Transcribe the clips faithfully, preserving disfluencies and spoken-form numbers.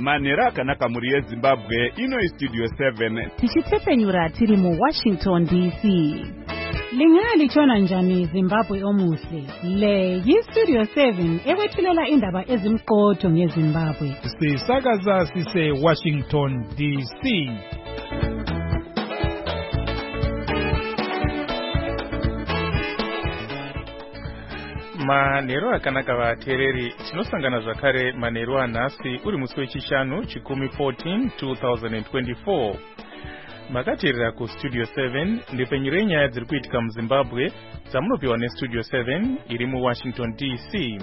Manera akanaka muri yeZimbabwe ino istudio seven. Tichitepfenyura tiri mu Washington D C. Lingalitshona njani Zimbabwe omuhle? Le yistudio seven ekwethulela indaba ezimqotho ngeZimbabwe. Sisakaza sise Washington D C. Manero akanaka vateereri, tinosangana zvakare manero anhasi uri musi wechishanu chikumi fourteen twenty twenty-four. Makateerera kustudio seven ndepfenyuro yenyaya dziri kuitika muZimbabwe dzamunopiwa nestudio seven iri muWashington D C.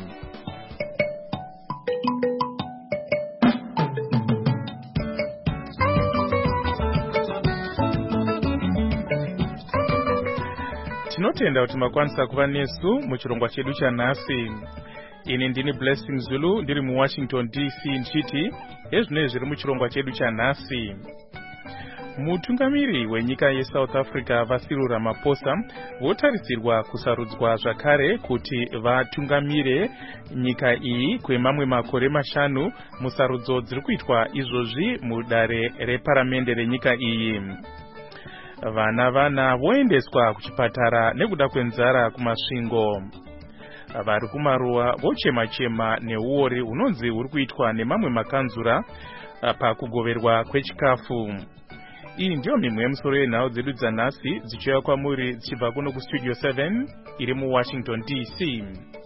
Tinotenda kuti makwanisa kuva nesu muchirongwa chedu chanhasi. Ini ndini Blessing Zulu ndiri muWashington D C ndichiti ezvinenge zviri muchirongwa chedu chanhasi. Mutungamiri wenyika yeSouth Africa Cyril Ramaphosa votarisirwa kusarudzwa zvakare kuti vatungamire nyika iyi kwemamwe makore mashanu musarudzo dziri kuitwa izvozvi mudare reparamende renyika iyi. Vana vana voendeswa kuchipatara nekuda kwenzara kumasvingo. Vari kumaruwa vochema chema neuori hunonzi huri kuitwa nemamwe makanzura pakugoverwa kwechikafu. Iyi ndiyo mimwe yemusoro yenhau dzedu dzanhasi dzichiuya kwamuri dzichibva kuno kustudio seven iri muWashington D C.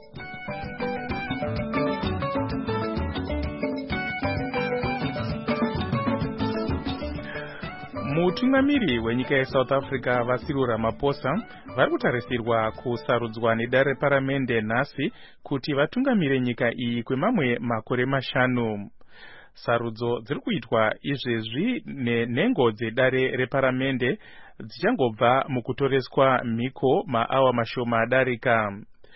Mutungamiri wenyika yeSouth Africa Cyril Ramaphosa vari kutarisirwa kusarudzwa nedare reparamende nhasi kuti vatungamire nyika iyi kwemamwe makore mashanu. Sarudzo dziri kuitwa izvezvi nenhengo dzedare reparamende dzichangobva mukutoreswa mhiko maawa mashoma adarika.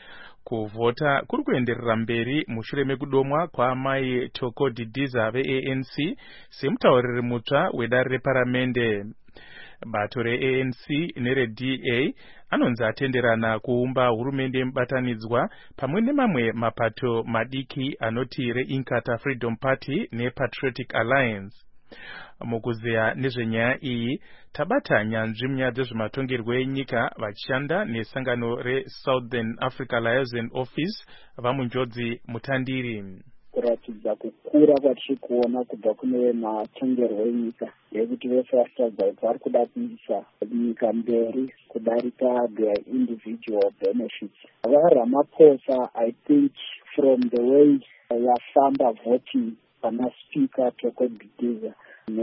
Kuvhota kuri kuenderera mberi mushure mekudomwa kwaamai Toko Didiza ve-A N C semutauriri mutsva wedare reparamende. Bato re-A N C nere-D A anonzi atenderana kuumba hurumende yemubatanidzwa pamwe nemamwe mapato madiki anoti re-Inkatha Freedom Party nePatriotic Alliance. Mukuzeya nezvenyaya iyi tabata nyanzvi munyaya dzezvematongerwo enyika vachishanda nesangano reSouthern Africa Liaison Office vamunjodzi mutandiri. Kuratidza kukura kwatiri kuona kubva kune matongerwo enyika yekuti vese vachiratidza kuti vari kuda kuisa nyika mberi kudarika their individual benefits. VaRamaphosa, I think from the way yafamba voting pana speaker Toko Didiza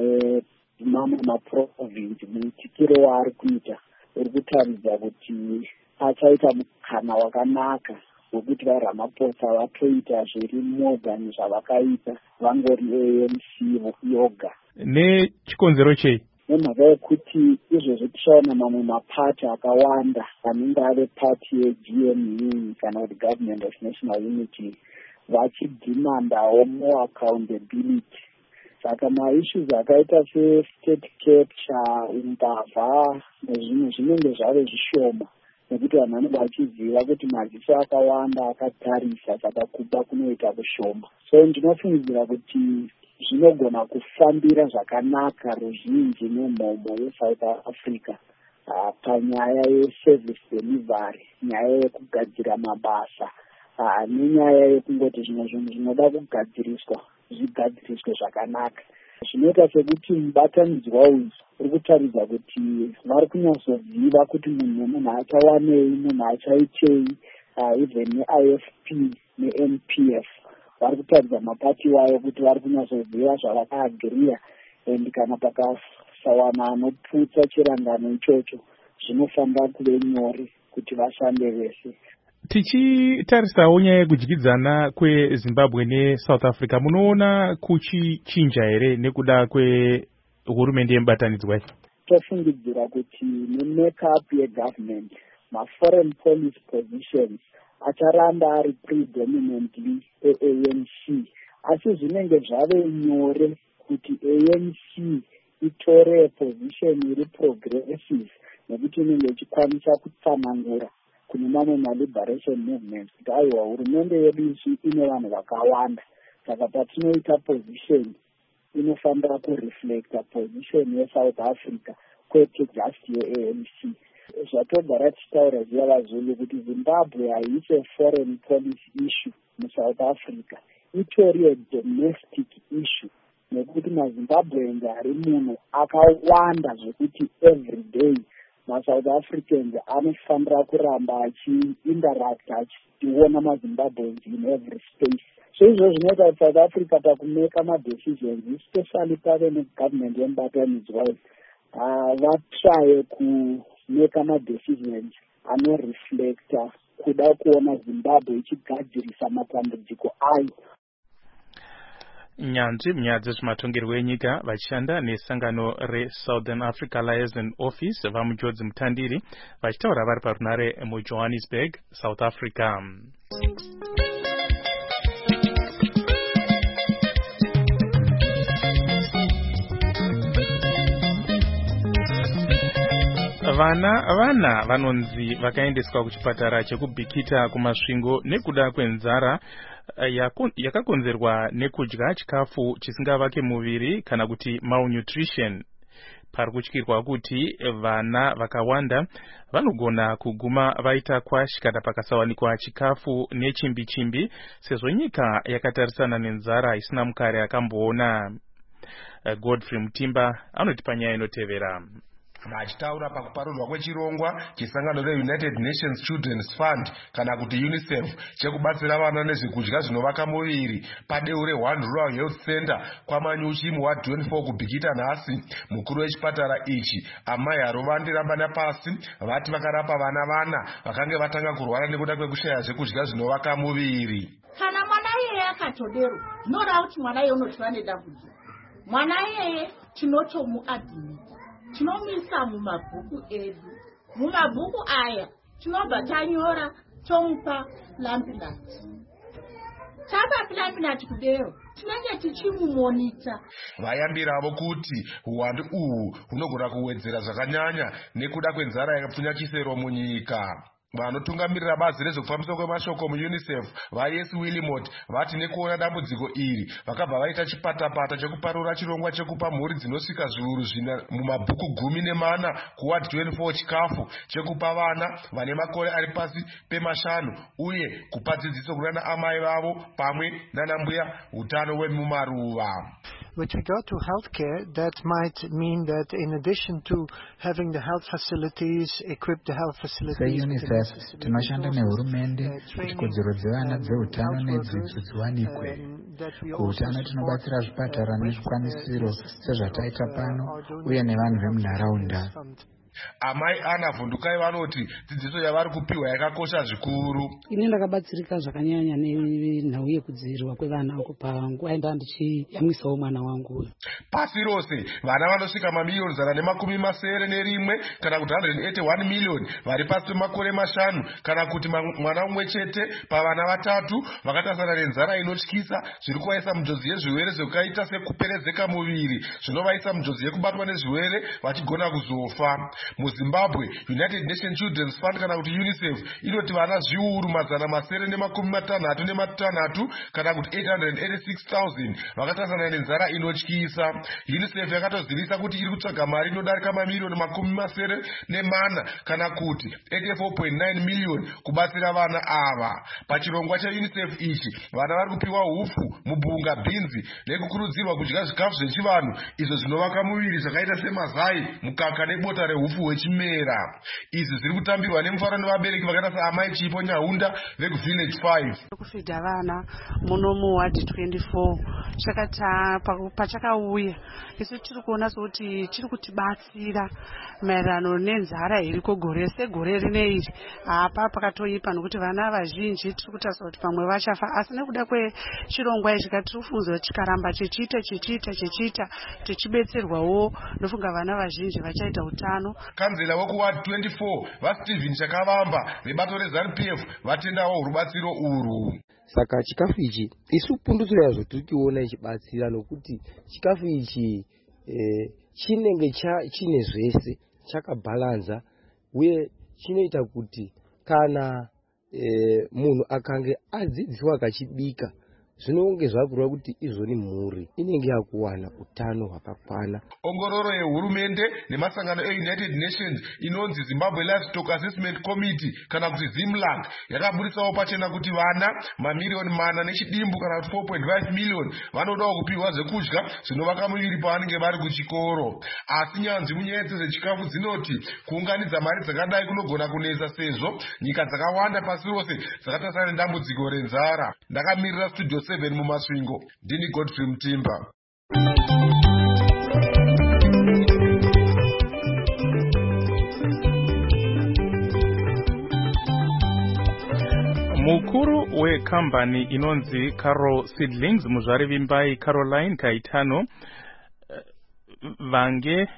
nemamwe maprovince muitikiro waari kuita uri kutaridza kuti achaita mukana wakanaka wekuti vaRamaphosa vatoita zviri more than zvavakaita vangori A N C yoga. Nechikonzero chei? Nemhaka yekuti izvozvi tichaona mamwe mapati akawanda anenge ave pati yeG N U kana kuti Government of National Unity vachidhimandawo more accountability. Saka maissues akaita se-state capture, umbavha nezvimwe zvinenge zvave zvishoma nekuti vanhu vanenge vachiziva kuti maziso akawanda akatarisa saka kuba kunoita kushoma. So ndinofungidzira kuti zvinogona kufambira zvakanaka ruzhinji nemhomho yeSouth Africa uh, panyaya yeservice delivery, nyaya yekugadzira mabasa uh, nenyaya yekungoti zvimwe zvinhu zvinoda kugadziriswa zvigadziriswe zvakanaka. Zvinoita sekuti mubatanidzwa uyu uri kutaridza kuti vari kunyatsoziva kuti munhu nemunhu achawanei, munhu achaitei, uh, even ne-I F P ne-N P F vari kutaridza mapati wayo kuti vari kunyatsoziva zvavakaagiriya, and kana pakasawana anoputsa chirangano ichocho zvinofamba kuve nyore kuti vashande vese. Tichitarisawo nyaya yekudyidzana kweZimbabwe neSouth Africa, munoona kuchichinja here nekuda kwehurumende yemubatanidzwa? Tofungidzira kuti ne-make-up yegovernment, ma-foreign policy positions acharamba ari predominantly e-A N C, asi zvinenge zvave nyore kuti A N C itore position iri progressive nekuti inenge ichikwanisa kutsanangura kune mamwe ma-liberation movements kuti aiwa hurumende yedu isi ine vanhu vakawanda, saka patinoita position inofanira kureflecta position yeSouth Africa kwete just ye-A N C. Zvatogara tichitaura ziya vaZulu kuti Zimbabwe haisi foreign policy issue muSouth Africa, itori a domestic issue, nekuti maZimbabweans ari muno akawanda zvekuti every day maSouth Africans anofanira kuramba achiinteract achiona maZimbabweans in every space. So izvo zvinoita kuti South Africa pakumeka madecisions, especially pave negovernment yembatanidzwa vatsvaye kumeka madecisions anoreflecta kuda kuona Zimbabwe ichigadzirisa matambudziko ayo. Nyanzvi munyaya dzezvematongerwo enyika vachishanda nesangano reSouthern Africa Liaison Office vamujodzi mutandiri vachitaura vari parunare muJohannesburg, South Africa. Vana vana vanonzi vakaendeswa kuchipatara chekubhikita kumasvingo nekuda kwenzara yakakonzerwa nekudya chikafu chisingavake muviri kana kuti malnutrition. Pari kutyirwa kuti vana vakawanda vanogona kuguma vaita kwashi kana pakasawanikwa chikafu nechimbi chimbi, sezvo nyika yakatarisana nenzara isina mukare akamboona. Godfrey Mutimba anotipa nyaya inotevera. Vachitaura pakuparurwa kwechirongwa chisangano reUnited Nations Children's Fund kana kuti UNICEF chekubatsira vana nezvekudya zvinovaka muviri padeu reOne Rural Health Center kwaManyuchi muwa twenty-four kubhikita nhasi, mukuru wechipatara ichi Amai Harovandi Rambana Pasi vati vakarapa vana vana vakange vatanga kurwara nekuda kwekushaya zvekudya zvinovaka muviri. Kana mwana yeye akatodero zvinoda kuti mwana yeye unotiva nedambudziko. Mwana yeye tinotomuadhimita, tinomisa mumabhuku edu. Mumabhuku aya tinobva tanyora tomupa Plumpynut. Tapa Plumpynut kudero tinenge tichimumonita. Vayambiravo kuti uwandu uhu hunogona kuwedzera zvakanyanya nekuda kwenzara yakapfunya chisero munyika. Vanotungamirira bazi rezvekufambiswa kwemashoko muUNICEF vaYes Willimot vati nekuona dambudziko iri vakabva vaita chipatapata chekuparura chirongwa chekupa mhuri dzinosvika zviuru zvina mumabhuku gumi nemana kuward twenty-four chikafu chekupa vana vane makore ari pasi pemashanu uye kupa dzidziso kuna amai vavo pamwe nanambuya utano wemumaruva. With regard to healthcare, that might mean that in addition to having the health facilities, equip the health facilities. UNICEF tinoshanda nehurumende kuti kodzero dzevana dzeutano nedzidzo dziwanikwe. Kuutano tinobatsira zvipatara nezvikwanisiro sezvataita pano uye nevanhu vemunharaunda. Amai Ana Vundukai vanoti dzidziso yavari kupiwa yakakosha zvikuru. Ini ndakabatsirika zvakanyanya nenhau yekudzivirirwa kwevana panguva yandanga ndichiyamwisawo mwana wangu. Pasi rose vana vanosvika mamiliyoni zana nemakumi masere nerimwe kana kuti one hundred eighty-one million vari pasi pemakore mashanu kana kuti mwana umwe chete pavana vatatu vakatasana nenzara inotyisa zviri kuvaisa munjodzi yezvirwere zvakaita sekuperezeka muviri zvinovaisa munjodzi yekubatwa nezvirwere vachigona kuzofa. MuZimbabwe, United Nations Children's Fund kana kuti UNICEF inoti vana zviuru mazana masere nemakumi matanhatu nematanhatu kana kuti eight hundred eighty-six thousand vakatasana nenzara inotyisa. UNICEF yakatozivisa kuti iri kutsvaga mari inodarika mamiliyoni makumi masere nemana kana kuti eighty-four point nine million kubatsira vana ava. Pachirongwa cheUNICEF ichi vana vari kupiwa hufu, mubhunga, bhinzi nekukurudzirwa kudya zvikafu zvechivanhu izvo zvinovaka muviri zvakaita semazai, mukaka nebota rehufu wechimera. Izvi zviri kutambirwa nemufaro nevabereki vakaita saamai Chipo Nyahunda vekuVillage five. Kufidha vana muno muward twenty-four chakata pachakauya isu tiri kuona kuti chiri kutibatsira maererano nenzara iriko gore segore rineiri. Apa pakatoipa nokuti vana vazhinji tiri kutarisira kuti pamwe vachafa, asi nekuda kwechirongwa ichi tiri kufunzwa chikaramba chichiita chichiita chichiita tichibetserwawo ndofunga vana vazhinji vachaita utano. Kanzela wekuward twenty-four vaStephen Chakavamba vebato reZANU P F vatendawo rubatsiro urwu. Saka chikafu ichi isu pundutso yazvo tiri kuona ichibatsira nokuti chikafu ichi eh, chinenge chine zvese chakabalanza uye chinoita kuti kana eh, munhu akange adzidziswa akachibika zvinonge zvakurwa kuti izvoni mhuri inenge yakuwana utano hwakakwana. Ongororo yehurumende nemasangano eUnited Nations inonzi Zimbabwe Livestock Assessment Committee kana kuti ZIMLAC yakaburitsawo pachena kuti vana mamiliyoni mana nechidimbu kana kuti four point five million vanodawo kupiwa zvekudya zvinovaka muviri pavanenge vari kuchikoro. Asi nyanzvi munyaya dzezvechikafu dzinoti kuunganidza mari dzakadai kunogona kunesa sezvo nyika dzakawanda pasi rose dzakatasana nedambudziko renzara. Ndakamirira Studio seven mumasvingo, ndini Godfrey Mutimba. Mukuru wekambani inonzi Carol Seedlings muzvari vimbai Caroline Kaitano vange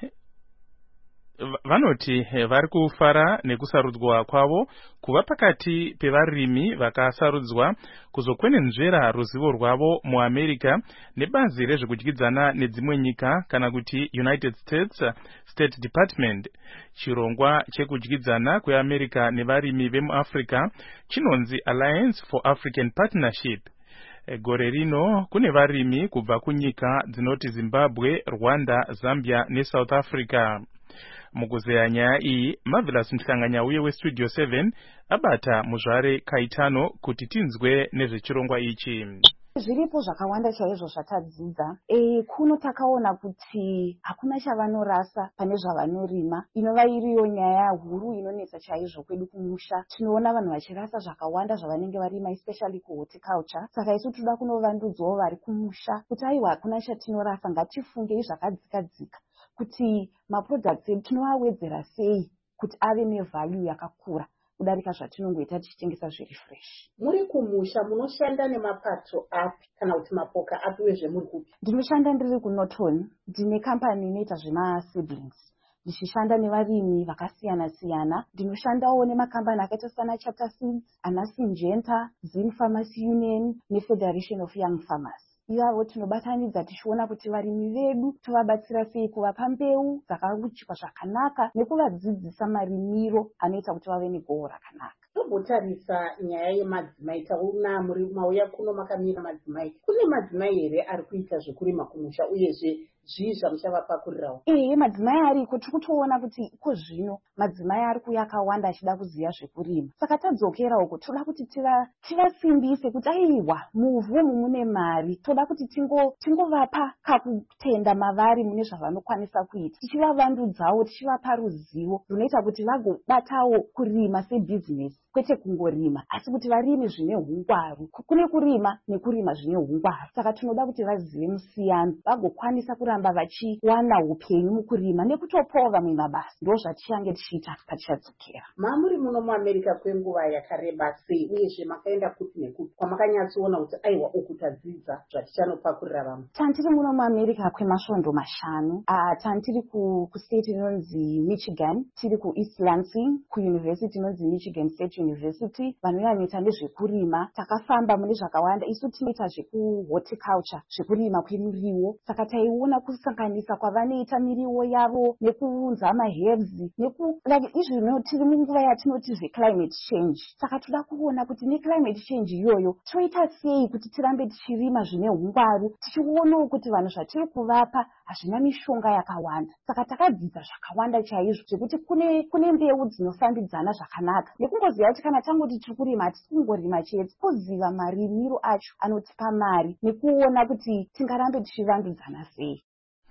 vanoti vari kufara nekusarudzwa kwavo kuva pakati pevarimi vakasarudzwa kuzokwenenzvera ruzivo rwavo muAmerica nebazi rezvekudyidzana nedzimwe nyika kana kuti United States State Department. Chirongwa chekudyidzana kweAmerica nevarimi vemuAfrica chinonzi Alliance for African Partnership. Gore rino kune varimi kubva kunyika dzinoti Zimbabwe, Rwanda, Zambia neSouth Africa. Mukuzeya nyaya iyi, Marvelous Mhlanganya uye weStudio seven abata muzvare Kaitano kuti tinzwe nezvechirongwa ichi. Zviripo zvakawanda chaizvo zvatadzidza. E, kuno takaona kuti hakuna chavanorasa pane zvavanorima. Inova iriyo nyaya huru inonetsa chaizvo kwedu kumusha. Tinoona vanhu vachirasa zvakawanda zvavanenge varima, especially kuhorticulture. Saka isu toda kunovandudzwawo vari kumusha kuti aiwa hakuna chatinorasa, ngatifungei zvakadzikadzika kuti maproducts edu tinovawedzera sei kuti ave nevalue yakakura kudarika zvatinongoita tichitengesa zviri fresh. Muri kumusha munoshanda nemapato api kana kuti mapoka api wezvemuri kupi? Ndinoshanda ndiri kuNorton, ndine kambani inoita zvema seedlings. Ndichishanda nevarimi vakasiyana siyana. Ndinoshandawo nemakambani akaita sana Chapter Seeds, ana Syngenta, Zim Pharmacy Union neFederation of Young Farmers. Ivavo tinobatanidza tichiona kuti varimi vedu tovabatsira sei kuvapa mbeu dzakaruchikwa zvakanaka nekuvadzidzisa marimiro anoita kuti vave negohwo rakanaka. Tobotarisa nyaya yemadzimai, tauna muri mauya kuno makamira madzimai. Kune madzimai here ari kuita zvekurima kumusha uyezve zvii zvamuchavapakurirawo? Eh, madzimai ariko tiri kutoona kuti iko zvino madzimai ari kuuya akawanda achida kuziva zvekurima. Saka tadzokera uko toda kuti tivasimbise kuti aiwa muvhu mune mari, toda kuti tingo tingovapa kakutenda mavari mune zvavanokwanisa kuita, tichivavandudzawo, tichivapa ruzivo runoita kuti vagobatawo kurima sebhizinesi, kwete kungorima asi kuti varime zvine hungwaru. Kune kurima nekurima zvine hungwaru. Saka tinoda kuti vazive musiyano, vagokwanisa kuramba vachiwana upenyu mukurima nekutopawo vamwe mabasa. Ndo zvatichange tichiita patichadzokera. Mamuri muno muAmerica kwenguva yakareba sei uyezve makaenda kuti nekuti kwamakanyatsoona kuti aiwa uku tadzidza zvatichanopakurira vamwe? Tantiri muno muAmerica kwemasvondo mashanu. Ah, tantiri ku, ku state inonzi Michigan, tiri ku East Lansing, ku university inonzi Michigan State University. Vanoita nezvekurima, takafamba mune zvakawanda. Isu tinoita zvekuhorticulture, zvekurima kwemiriwo. Saka taiona kusanganisa kwavanoita miriwo yavo nekuunza maherbs neku like izvino tiri munguva yatinoti zve-climate change. Saka toda kuona kuti ne-climate change iyoyo toita sei kuti tirambe tichirima zvine hungwaru, tichionawo kuti vanhu zvatiri kuvapa hazvina mishonga yakawanda. Saka takadzidza zvakawanda chaizvo zvekuti kune kune mbeu dzinofambidzana zvakanaka, nekungoziva kuti kana tangoti tiri kurima hatisi kungorima chete, kuziva marimiro acho anotipa mari nekuona kuti tingarambe tichivandudzana sei.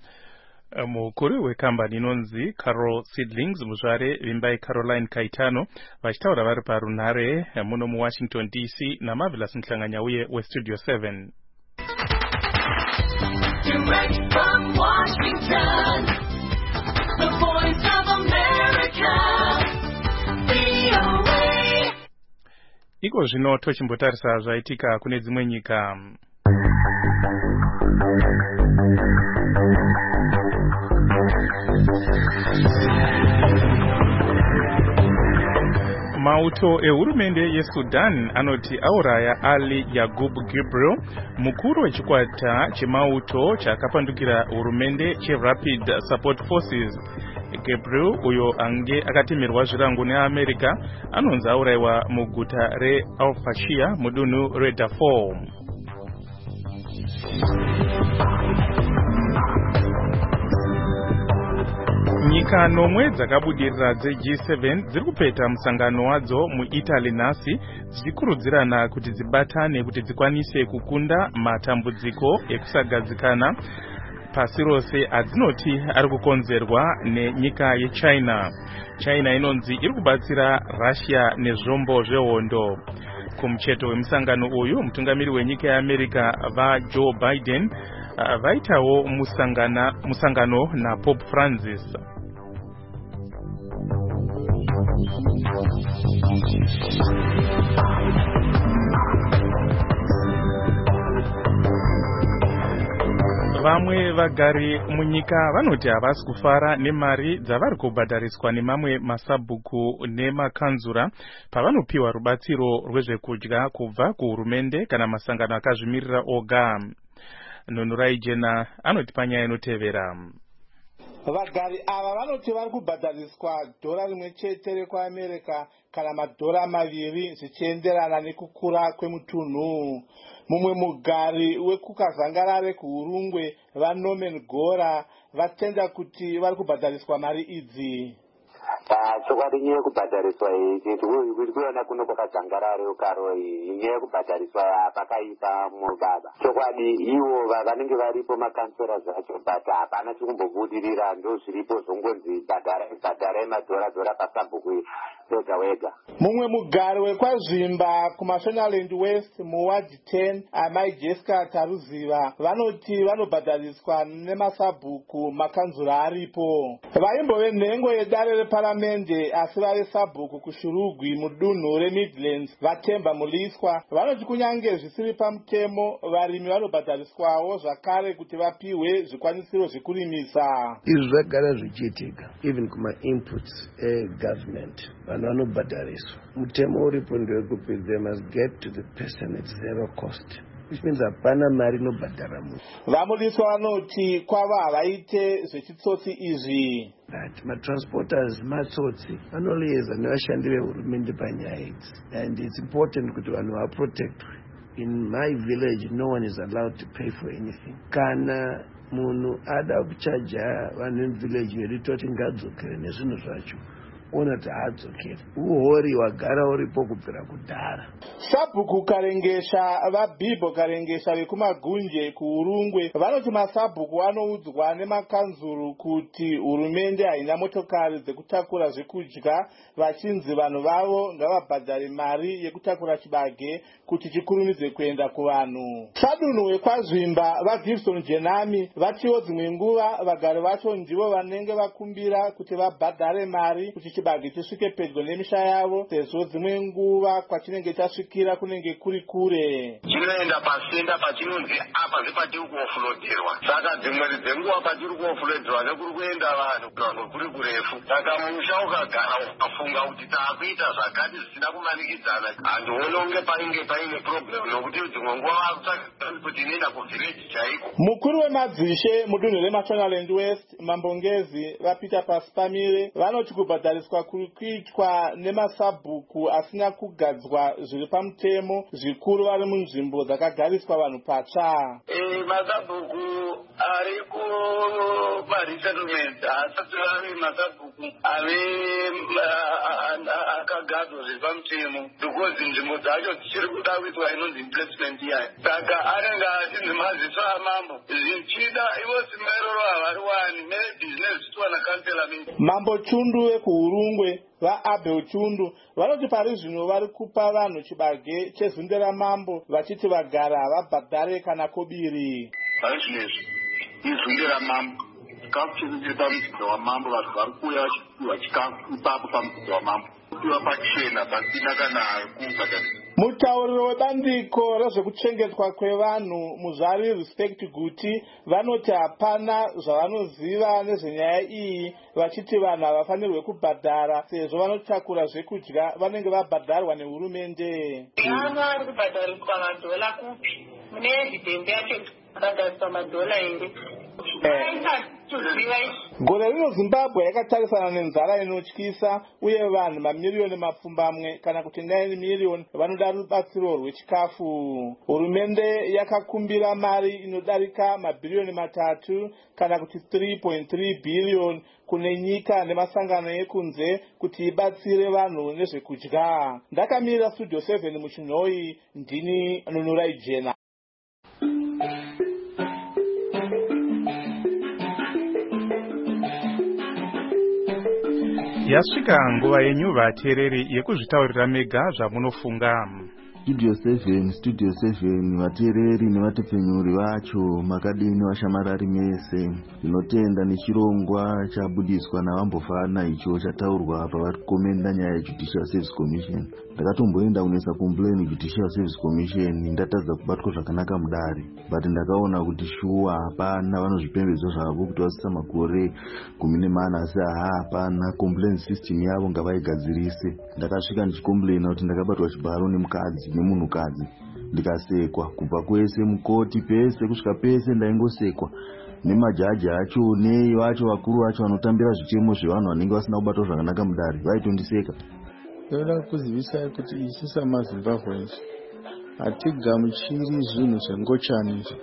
Mukuru wekambani inonzi Carol Seedlings muzvare vimbai Caroline Kaitano vachitaura vari parunhare muno muWashington D C naMarvelous Mhlanganya uye weStudio seven. Direct from Washington, the voice of America, V O A. Iko zvino tochimbotarisa zvaitika kune dzimwe nyika. Mauto ehurumende yeSudan anoti auraya Ali Yaqub Gabriel, mukuru wechikwata chemauto chakapandukira hurumende cheRapid Support Forces. Gabriel uyo ange akatimirwa zvirango neAmerica anonzi auraiwa muguta reAl-Fashir mudunhu reDarfur. Nyika nomwe dzakabudirira dze-G seven dziri kupeta musangano wadzo muItaly nhasi dzichikurudzirana kuti dzibatane kuti dzikwanise kukunda matambudziko ekusagadzikana pasi rose adzinoti ari kukonzerwa nenyika yeChina. China inonzi iri kubatsira Russia nezvombo zvehondo. Kumucheto wemusangano uyu mutungamiri wenyika yeAmerica vaJoe Biden vaitawo musangana musangano naPope Francis. Vamwe vagari munyika vanoti havasi kufara nemari dzavari kubhadhariswa nemamwe masabhuku nemakanzura pavanopiwa rubatsiro rwezvekudya kubva kuhurumende kana masangano akazvimirira oga. Nhunurai Jena anoti panyaya inotevera. Vagari ava vanoti vari kubhadhariswa dhora rimwe chete rekuAmerica kana madhora maviri zvichienderana nekukura kwemutunhu. Mumwe mugari wekukazangarare kuhurungwe vaNorman Gora vatenda kuti vari kubhadhariswa mari idzi. chokwadi nyaya yekubhadhariswa iyi tiri kuona kuno kwakadzangarare ukaro iyi nyaya yekubhadhariswa pakaipa mubaba. Chokwadi ivo vanenge varipo makansera zacho but hapana chikumbobudirira ndo zviripo zvongonzi bhadharai madhora dhora pasabhuku wega wega. Mumwe mugari wekwazvimba kuMashonaland West muwadi ten amai Jessica Taruziva vanoti vanobhadhariswa nemasabhuku makanzura aripo. Vaimbove nhengo yedare reparamende asi vave sabhuku kushurugwi mudunhu reMidlands vaTemba Muliswa vanoti kunyange zvisiri pamutemo varimi vanobhadhariswawo zvakare kuti vapiwe zvikwanisiro zvekurimisa. Izvi zvagara zvichiitika even kuma inputs egovernment vanhu vanobhadhariswa. Mutemo uripo ndewekuti they must get to the person at zero cost. Which means hapana mari inobhadhara munhu. Vamuliswa vanoti kwavo havaite zvechitsotsi izvi. But matransporters matsotsi vanolieza nevashandi vehurumende panyaya idzi. And it's important kuti vanhu vaprotectwe. In my village no one is allowed to pay for anything. Kana munhu ada kuchaja vanhu vevillage veritoti ngadzokere nezvinhu zvacho ona taadzokera uhori wagara uripo kubvira kudhara. Sabhuku karengesha vaBhibho karengesha vekumagunje kuhurungwe vanoti masabhuku anoudzwa nemakanzuru kuti hurumende haina motokari dzekutakura zvekudya vachinzi vanhu vavo ngavabhadhare mari yekutakura chibage kuti chikurumidze kuenda kuvanhu. Sadunhu wekwazvimba vaGibson Jenami vatiwo dzimwe nguva vagari vacho ndivo vanenge vakumbira kuti vabhadhare mari kuti chibage chisvike pedyo nemisha yavo sezvo dzimwe nguva kwachinenge chasvikira kunenge kuri kure. Chinoenda pasenda pachinonzi apa zepatiri kuofulodherwa. Saka dzimwe dzenguva patiri kuofulodherwa nekuri kuenda vanhu vanhu kuri kurefu. Saka musha ukagara ukafunga kuti taakuita zvakati zvisina kumanikidzana handioni unge painge paine problem nokuti dzimwe nguva vakutsvaka kuti inoenda kuvhireji chaiko. Mukuru wemadzishe mudunhu reMashonaland West Mambongezi vaPeter Pasipamire vanoti kubhadhariswa kuri kuitwa nemasabhuku asina kugadzwa zviri pamutemo zvikuru vari munzvimbo dzakagariswa vanhu patsva. Eh masabhuku ari kumaresettlement asati ave masabhuku ave akagadzwa zviri pamutemo because nzvimbo dzacho dzichiri kuda kuitwa inonzi replacement yayo. Saka anenge achinzi maziso amambo zvichida ivo simairoro havari wani nebhizinesi zvichiwana kansela mini. Mambo Chundu wekuhurungwe vaAbel Chundu vanoti pari zvino vari kupa vanhu chibage chezundera mambo vachiti vagara havabhadhare kana kobiri. Pari zvinezvi izundera mambo chikafu chedu chiri pamuzinda wamambo vanhu vari kuuya vachipiwa chikafu ipapo pamuzinda wamambo kupiwa pachena pasina kana kubhadharisa. Mutauriro webandiko rezvekuchengetwa kwevanhu muzvari Respect Guti vanoti hapana zvavanoziva nezvenyaya iyi vachiti vanhu havafanirwe kubhadhara sezvo vanotakura zvekudya vanenge vabhadharwa nehurumende. Vanhu vari kubhadhariswa madhola kupi? Mune evidence yacho kubhadhariswa madhola here? gore rino Zimbabwe yakatarisana nenzara inotyisa uye vanhu mamiliyoni mapfumbamwe kana kuti nine miliyoni vanoda rubatsiro rwechikafu. Hurumende yakakumbira mari inodarika mabhiriyoni matatu kana kuti three point three billion kune nyika nemasangano ekunze kuti ibatsire vanhu nezvekudya. Ndakamirira Studio seven muchinhoi, ndini Nunurai Jena. Yasvika nguva yenyu vateereri yekuzvitaurira mega zvamunofunga. Studio seven, Studio seven, vateereri nevatepfenyuri vacho makadini vashamarari mese. Ndinotenda nechirongwa chabudiswa navambofana icho chataurwa pavakomenda nyaya yeJudicial Service Commission. Ndakatomboenda kunesa complain Judicial Service Commission, ndatadza kubatwa zvakanaka mudare, but ndakaona kuti shuwa hapana, vanozvipembedzo zvavo kuti vasisa makore gumi nemana, asi aha hapana, complaint system yavo ngavaigadzirise. Ndakasvika ndichikomplaina kuti ndakabatwa chibharo nemukadzi nemunhukadzi ndikasekwa kubva kwese mukoti pese kusvika pese ndaingosekwa nemajaji acho nevacho vakuru vacho vanotambira zvichemo zvevanhu vanenge vasina kubatwa zvakanaka mudare vaitondiseka. Ndoda kuzivisai kuti isu samaZimbabweans hatigamuchiri zvinhu zvengochani izvi.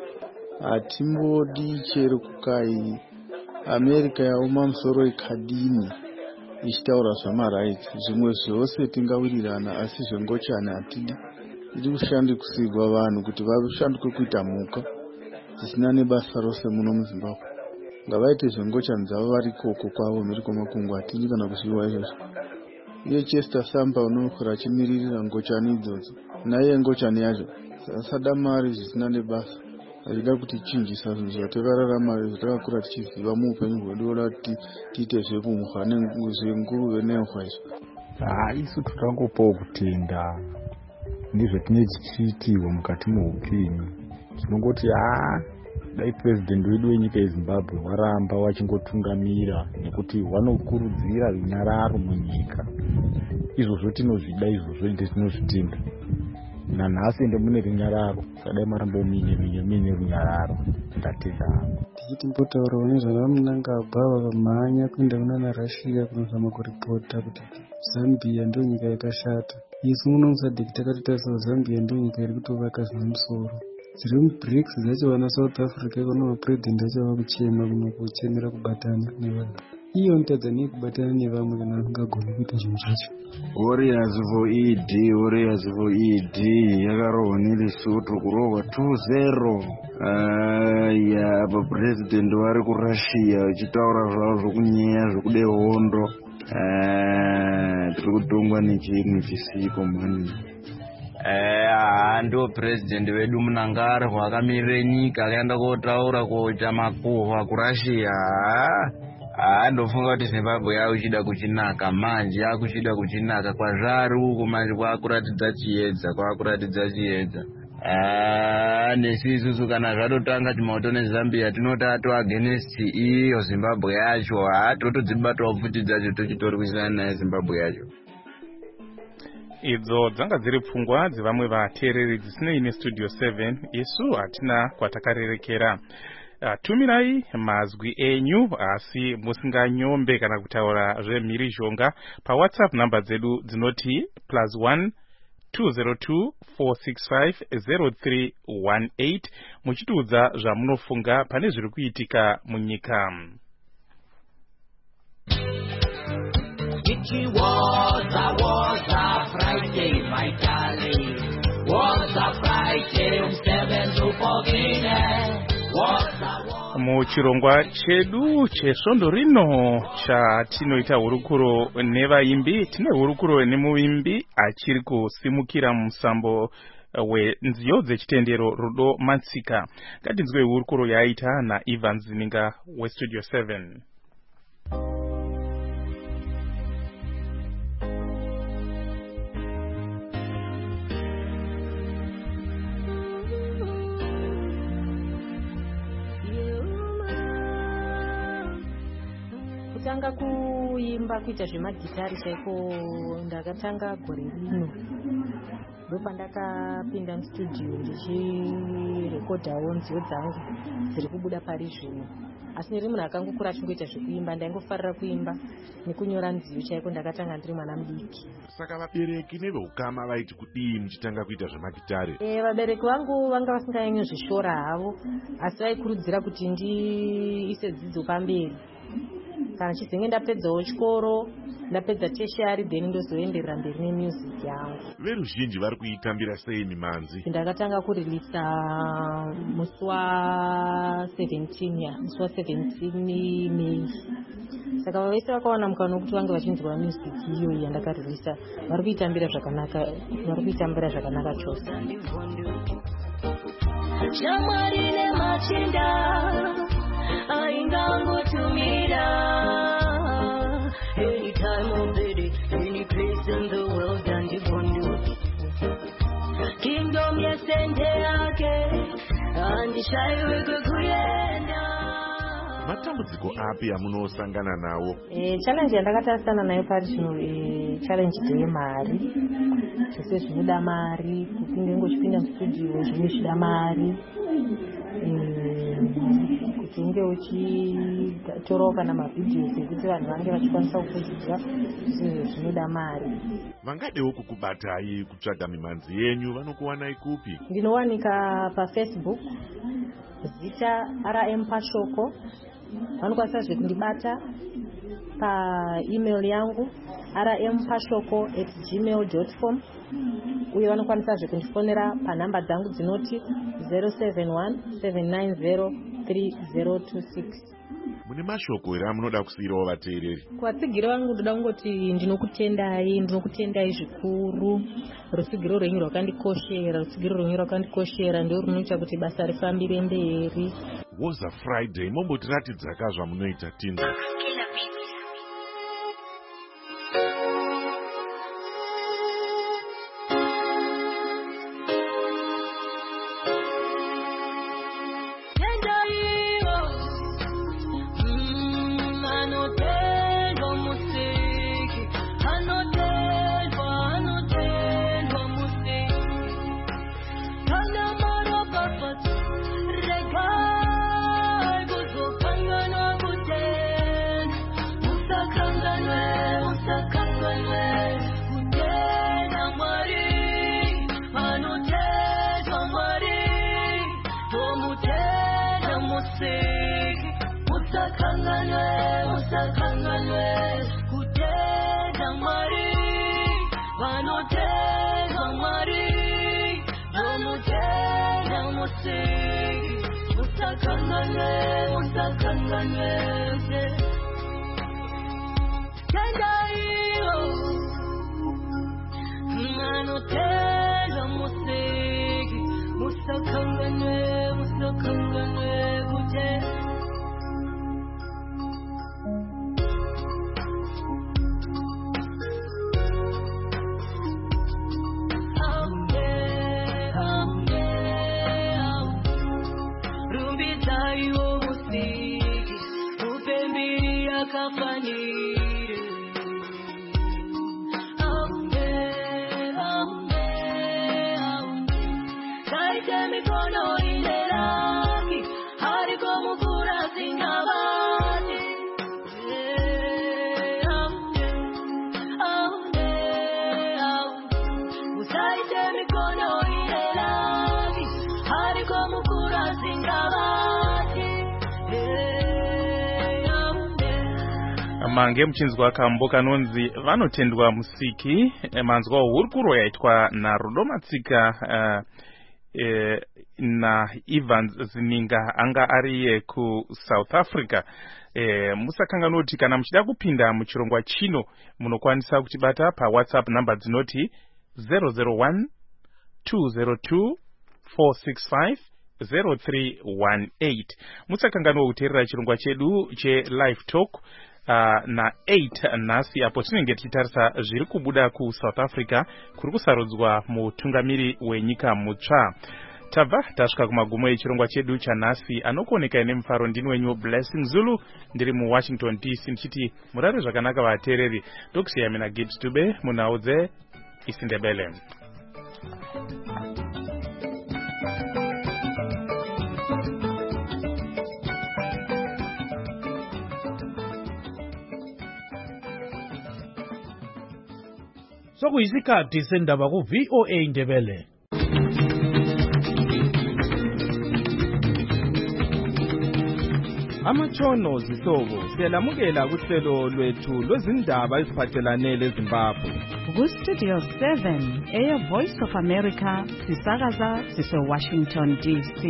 Hatimbodi chero kukai America yauma musoro ikadini ichitaura zvamarights, zvimwe zvose tingawirirana, asi zvengochani hatidi. Tiri kushandusigwa vanhu kuti vashanduke kuita mhuka dzisina nebasa rose muno muZimbabwe. Ngavaite zvengochani dzavo vari koko kwavo mhiri kwamakungwa, hatidi kana kuzviwa izvozvo. Iye Chester Samba unokura achimiririra ngochani idzodzo, naiye ngochani yacho asada mari zvisina nebasa, achida kuti chinjisa zvinhu zvatakararama zvatakakura tichiziva muupenyu hwedu, oda kuti tiite zvepumhwa zvenguruve nehwa izvo. Ah, isu totangopawo kutenda nezvatinenge tichiitirwa mukati muupenyu. Tinongoti ah, dai president wedu wenyika yeZimbabwe waramba wachingotungamira nekuti wanokurudzira runyararo munyika. Izvozvo tinozvida, izvozvo tinozvitenda. Nanhasi ende mune runyararo, sadai maramba mine mine mine runyararo. Ndatenda. Tichiti mbotaurawo nezvavamunangagwa vamhanya kuenda kunana Russia kunozama kuripota kuti Zambia ndio nyika yakashata. Isu muno musadhiki takati taisa Zambia ndio nyika iri kutovaka zvimusoro. Dziri muBRICS dzacho vana South Africa ikono president acho vakuchema kuno kuchemera kubatana nevanhu. Iyo Tanzania kubatana nevamwe kana vasingagoni kuita zvinhu zvacho. Warriors for E D, Warriors for E D yakarohwa neLesotho kurohwa two zero. Aya, apa president vari kuRussia vachitaura zvavo zvokunyeya zvokude hondo. Tiri kutongwa nechinhu chisiko mani. Eh, ndo president wedu Mnangagwa akamirira nyika akaenda kotaura koita makuhwa kuRussia. Ah, ndofunga kuti Zimbabwe yakuchida kuchinaka manje, yakuchida kuchinaka kwazvari uko manje, kwakuratidza chiedza, kwakuratidza chiedza. Ah, nesisusu kana zvatotanga timoto neZambia tinota to against iyo Zimbabwe yacho, ah totodzibatawo futi dzacho tochitorwisana naye Zimbabwe yacho. Idzo dzanga dziri pfungwa dzevamwe vateereri dzisinei neStudio seven, isu hatina kwatakarerekera. Uh, tumirai mazwi enyu asi musinganyombe kana kutaura zvemhirizhonga pa WhatsApp namba dzedu dzinoti plus one two zero two four six five zero three one eight muchitiudza zvamunofunga pane zviri kuitika munyika. It was a was a Friday, my darling. Was a Friday, seven to fourteen. Muchirongwa chedu chesvondo rino chatinoita hurukuro nevaimbi, tine hurukuro nemuimbi achiri kusimukira musambo wenziyo dzechitendero Rudo Matsika. Ngatinzwe hurukuro yaita naIvan Zininga weStudio seven. Kutanga kuimba kuita zvemagitari chaiko ndakatanga gore rino. Ndopandakapinda mustudio ndichirekodhawo nziyo dzangu dziri kubuda pari zvino. Asi ndiri munhu akangokura achingoita zvekuimba, ndaingofarira kuimba nekunyora nziyo chaiko ndakatanga ndiri mwana mudiki. Saka vabereki neveukama vaiti kudii muchitanga kuita zvemagitari? E, vabereki vangu vanga vasinganyanyi zvishora havo, asi vaikurudzira kuti ndiise dzidzo pamberi. Kana chizenge ndapedzawo chikoro, ndapedza tertiary then ndozoenderera mberi nemusic yangu. Veruzhinji vari kuitambira sei mimanzi? Ndakatanga kurilisa musi wa seventeen ya musi wa seventeen May. Saka vese vakawana mukana wekuti vange vachinzwa music iyo yandakarilisa vari kuitambira zvakanaka, vari kuitambira zvakanaka chose. Shamwari nemachinda aingangotumira any time of the day, any place in the world, and you wonder kingdom yesende yake andishaiwe kukuyenda. Matambudziko api amunosangana nawo? Eh, challenge yandakatarisana nayo pari zvino eh, challenge dzemari. Zvese zvinoda mari, kupinda ngochipinda mustudio zvine zvida mari. Eh, kuti unge uchitorawo kana mavhidhios ekuti vanhu vange vachikwanisa kukuziva, zvinoda mari. Vangadewo kukubatai kutsvaga mimanzi yenyu vanokuwanai kupi? Ndinowanika pafacebook zita R M Pashoko. Vanokwanisa kundibata paemail yangu r m pashoko at gmail dot com, uye vanokwanisa kundifonera panhamba dzangu dzinoti zero seven one seven nine zero three zero two six. Mune mashoko here amunoda kusiyirawo vateereri? Kuvatsigiro vangu ndoda kungoti ndinokutendai, ndinokutendai zvikuru. Rutsigiro rwenyu rwakandikoshera, rutsigiro rwenyu rwakandikoshera ndio runoita kuti basa rifambire mberi. Woza Friday mombotiratidza zvamamunoita Tinza. Mange muchinzwa kambo kanonzi vanotendwa musiki, manzwa uri kuro yaitwa naRudo Matsika uh, e, na Evans Zininga anga ariye ku South Africa. E, musakanganoti kana muchida kupinda muchirongwa chino munokwanisa kutibata pa WhatsApp number dzinoti zero zero one two zero two four six five zero three one eight. Musakanganwa kuteerera chirongwa chedu che live talk Uh, na eight nasi apo tinenge tichitarisa zviri kubuda ku South Africa kuri kusarudzwa mutungamiri wenyika mutsva. tabva tasvika kumagumo echirongwa chedu chanhasi anokuoneka ine mufaro ndini wenyu Blessing Zulu ndiri muWashington D C ndichiti murare zvakanaka vateereri ndokusiya mina Gibbs Dube munhau dzeIsindebele. Sokuyisikhathi sendaba ku V O A Ndebele. Amatshono zihlobo siyalamukela kuhlelo lwethu lwezindaba eziphathelane leZimbabwe. Ku Studio seven eya Voice of America sisakaza sise Washington D C.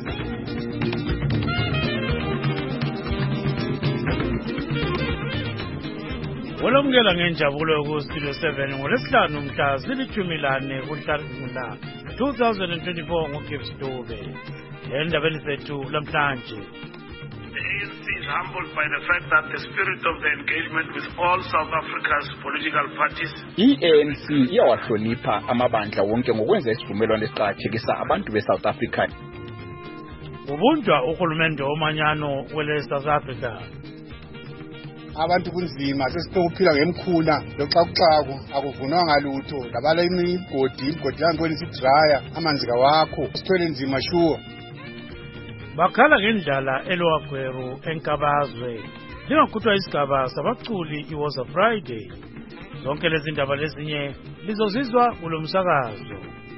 Wolomukela ngenjabulo ku Studio seven ngolesihlanu mhla zilithumi lane kuNhlangula two thousand twenty-four ngoGibbs Dube. Endabeni zethu lamhlanje. The A N C is humbled by the fact that the spirit of the engagement with all South Africa's political parties. I-A N C iyawahlonipha amabandla wonke ngokwenza isivumelwano esiqhakathekisa abantu beSouth Africa. Ubunjwa uhulumende omanyano wele South Africa. Abantu kunzima sesitokuphila ngemkhuna loxakuxaku akuvunwanga lutho labala imigodi imigodi langibona isidraya amanzi kawakho sithwele nzima shuwa. Bakhala ngendlala eLoagweru enkabazwe lingakhuthwa isigaba sabaculi iWoza Friday. Zonke lezi ndaba lezinye lizozizwa kulo msakazo.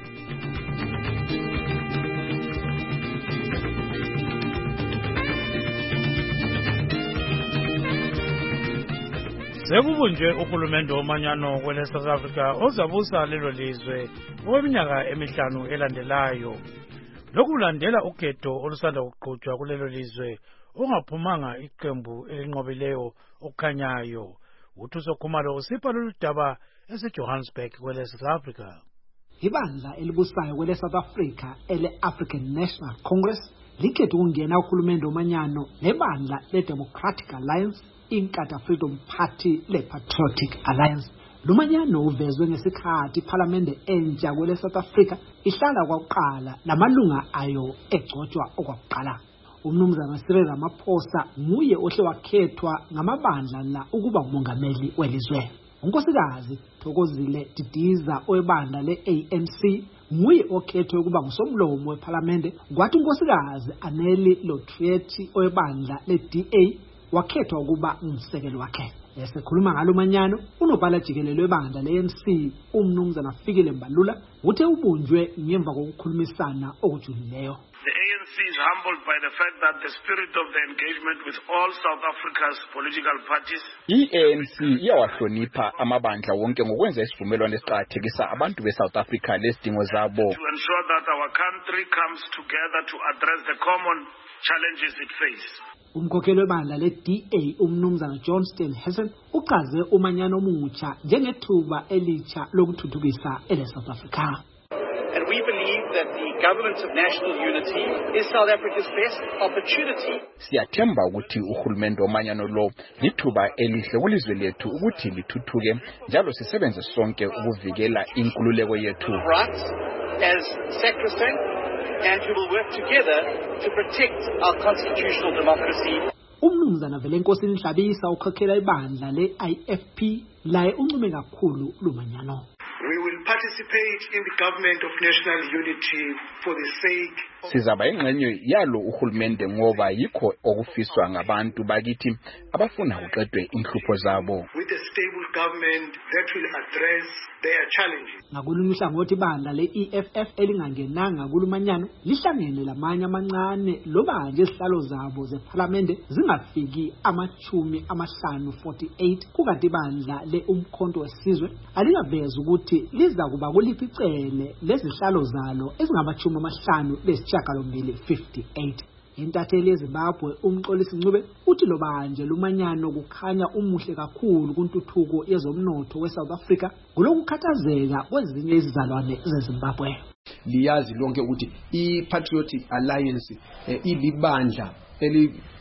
Sekubunjwe uhulumende omanyano kwele South Africa ozabusa lelo lizwe okweminyaka emihlanu elandelayo. Lokulandela ukhetho olusanda kuqhutshwa kulelo lizwe ongaphumanga iqembu elinqobileyo okhanyayo. Uthuso Khumalo usipha lolu daba eseJohannesburg kwele South Africa. Ibandla elibusayo kwele South Africa ele African National Congress likhethe ukungena uhulumende omanyano nebandla leDemocratic Alliance Inkatha Freedom Party lePatriotic Alliance. Lumanyano uvezwe ngesikhathi iParliament entsha kwele South Africa ihlala kwakuqala lamalunga ayo egcotshwa okwakuqala. Umnumzana Cyril Ramaphosa nguye ohle wakhethwa ngamabandla la ukuba umongameli welizwe. Unkosikazi Thokozile Didiza owebandla le-A N C nguye okhethwe ukuba ngusomlomo weParliament, kwathi unkosikazi Aneli Lotrieti owebandla le-D A wakhethwa ukuba umsekeli wakhe. Esekhuluma ngalo manyano unobhala jikelele webandla le-A N C umnumzana Fikile Mbalula uthe ubunjwe ngemva kokukhulumisana okujulileyo. The A N C is humbled by the fact that the spirit of the engagement with all South Africa's political parties. I-A N C iyawahlonipha amabandla wonke ngokwenza isivumelwano esiqhakathekisa abantu beSouth Africa lezidingo zabo. To ensure that our country comes together to address the common challenges it faces. Umkhokheli webandla le-D A umnumzana Johnston Hessen uchaze umanyano omutsha njengethuba elitsha lokuthuthukisa ele South Africa. And we believe that the government of national unity is South Africa's best opportunity. Siyathemba ukuthi uhulumende omanyano lo lithuba elihle kulizwe lethu ukuthi lithuthuke njalo sisebenze sonke ukuvikela inkululeko yethu. Rights as sacrosanct, and we will work together to protect our constitutional democracy. Umnumzana Velenkosi Nhlabisa ukhokhela ibandla le-I F P laye uncume kakhulu lumanyano. We will participate in the government of national unity for the sake of... Sizaba ingxenye yalo uhulumende ngoba yikho okufiswa ngabantu bakithi abafuna uqedwe inhlupho zabo. With a stable government that will address their challenges. Ngakulunye uhlangothi ibandla le-E F F elingangenanga kulumanyano lihlangene lamanye amancane loba nje isihlalo zabo zeParliament zingafiki amachumi amahlanu forty-eight kukanti ibandla le-Umkhonto wesizwe alingaveza ukuthi liza kuba kuliphi icele lezihlalo zalo ezingamachumi amahlanu lesishiyagalombili fifty-eight. Intatheli yeZimbabwe umxolisi Ncube uthi loba nje lumanyano kukhanya umuhle kakhulu kuntuthuko yezomnotho weSouth Africa kulokukhathazeka kwezinye izizalwane zeZimbabwe. Liyazi lonke ukuthi iPatriotic Alliance ilibandla eli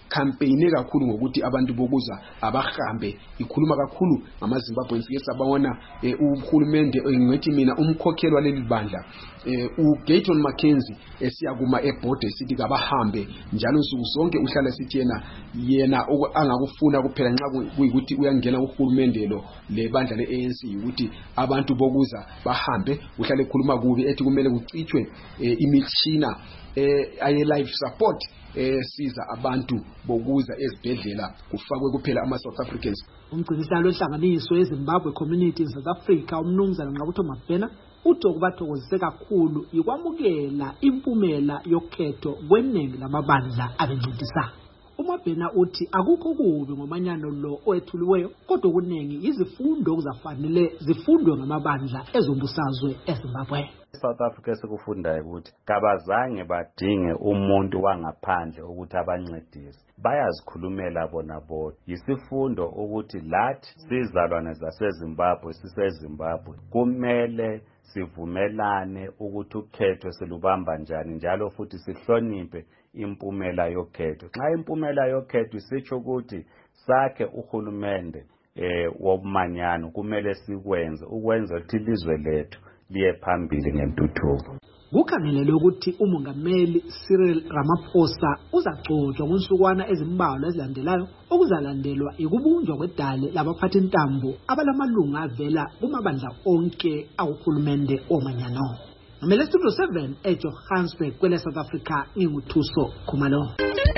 campaign kakhulu ngokuthi abantu bokuza abahambe ikhuluma kakhulu ngamaZimbabwe sike sabona uhulumende ngithi mina umkhokheli waleli bandla uGayton Mackenzie esiyakuma ebhode sithi kabahambe njalo nsuku zonke uhlala sithi yena yena angakufuna kuphela nxa kuyikuthi uyangena uhulumende lo lebandla le-A N C ukuthi abantu bokuza bahambe uhlale ekhuluma kubi ethi kumele kucitshwe imitshina aye life support esiza abantu bokuza ezibhedlela kufakwe kuphela ama South Africans. Umgcinisalo ohlanganiso eZimbabwe Community in South Africa umnumzana Nqabutho Mabhena uthi ukubathokozise kakhulu ikwamukela impumela yokhetho kweningi lamabandla abencintisana. uMabhena uthi akukho kubi ngomanyano lo owethuliweyo kodwa kuningi izifundo okuzafanele zifundwe ngamabandla ezombusazwe eZimbabwe. South Africa sekufundayo ukuthi kabazange badinge umuntu wangaphandle ukuthi abancedise, bayazikhulumela bona bodwa. Yisifundo ukuthi lathi sizalwane zaseZimbabwe siseZimbabwe kumele sivumelane ukuthi ukhetho silubamba njani njalo futhi sihloniphe impumela yokhetho. Xa impumela yokhetho isitsho ukuthi sakhe uhulumende eh womanyano kumele sikwenze ukwenza ukuthi ilizwe lethu liye phambili ngentuthuko. Kukhangelelwe ukuthi umongameli Cyril Ramaphosa uzagcotshwa kunsukwana ezimbalwa ezilandelayo okuzalandelwa ikubunjwa kwedale labaphathi intambo abalamalunga avela kumabandla onke awuhulumende omanyano. Ngamele Studio seven eJohannesburg kwele South Africa inguthuso Khumalo.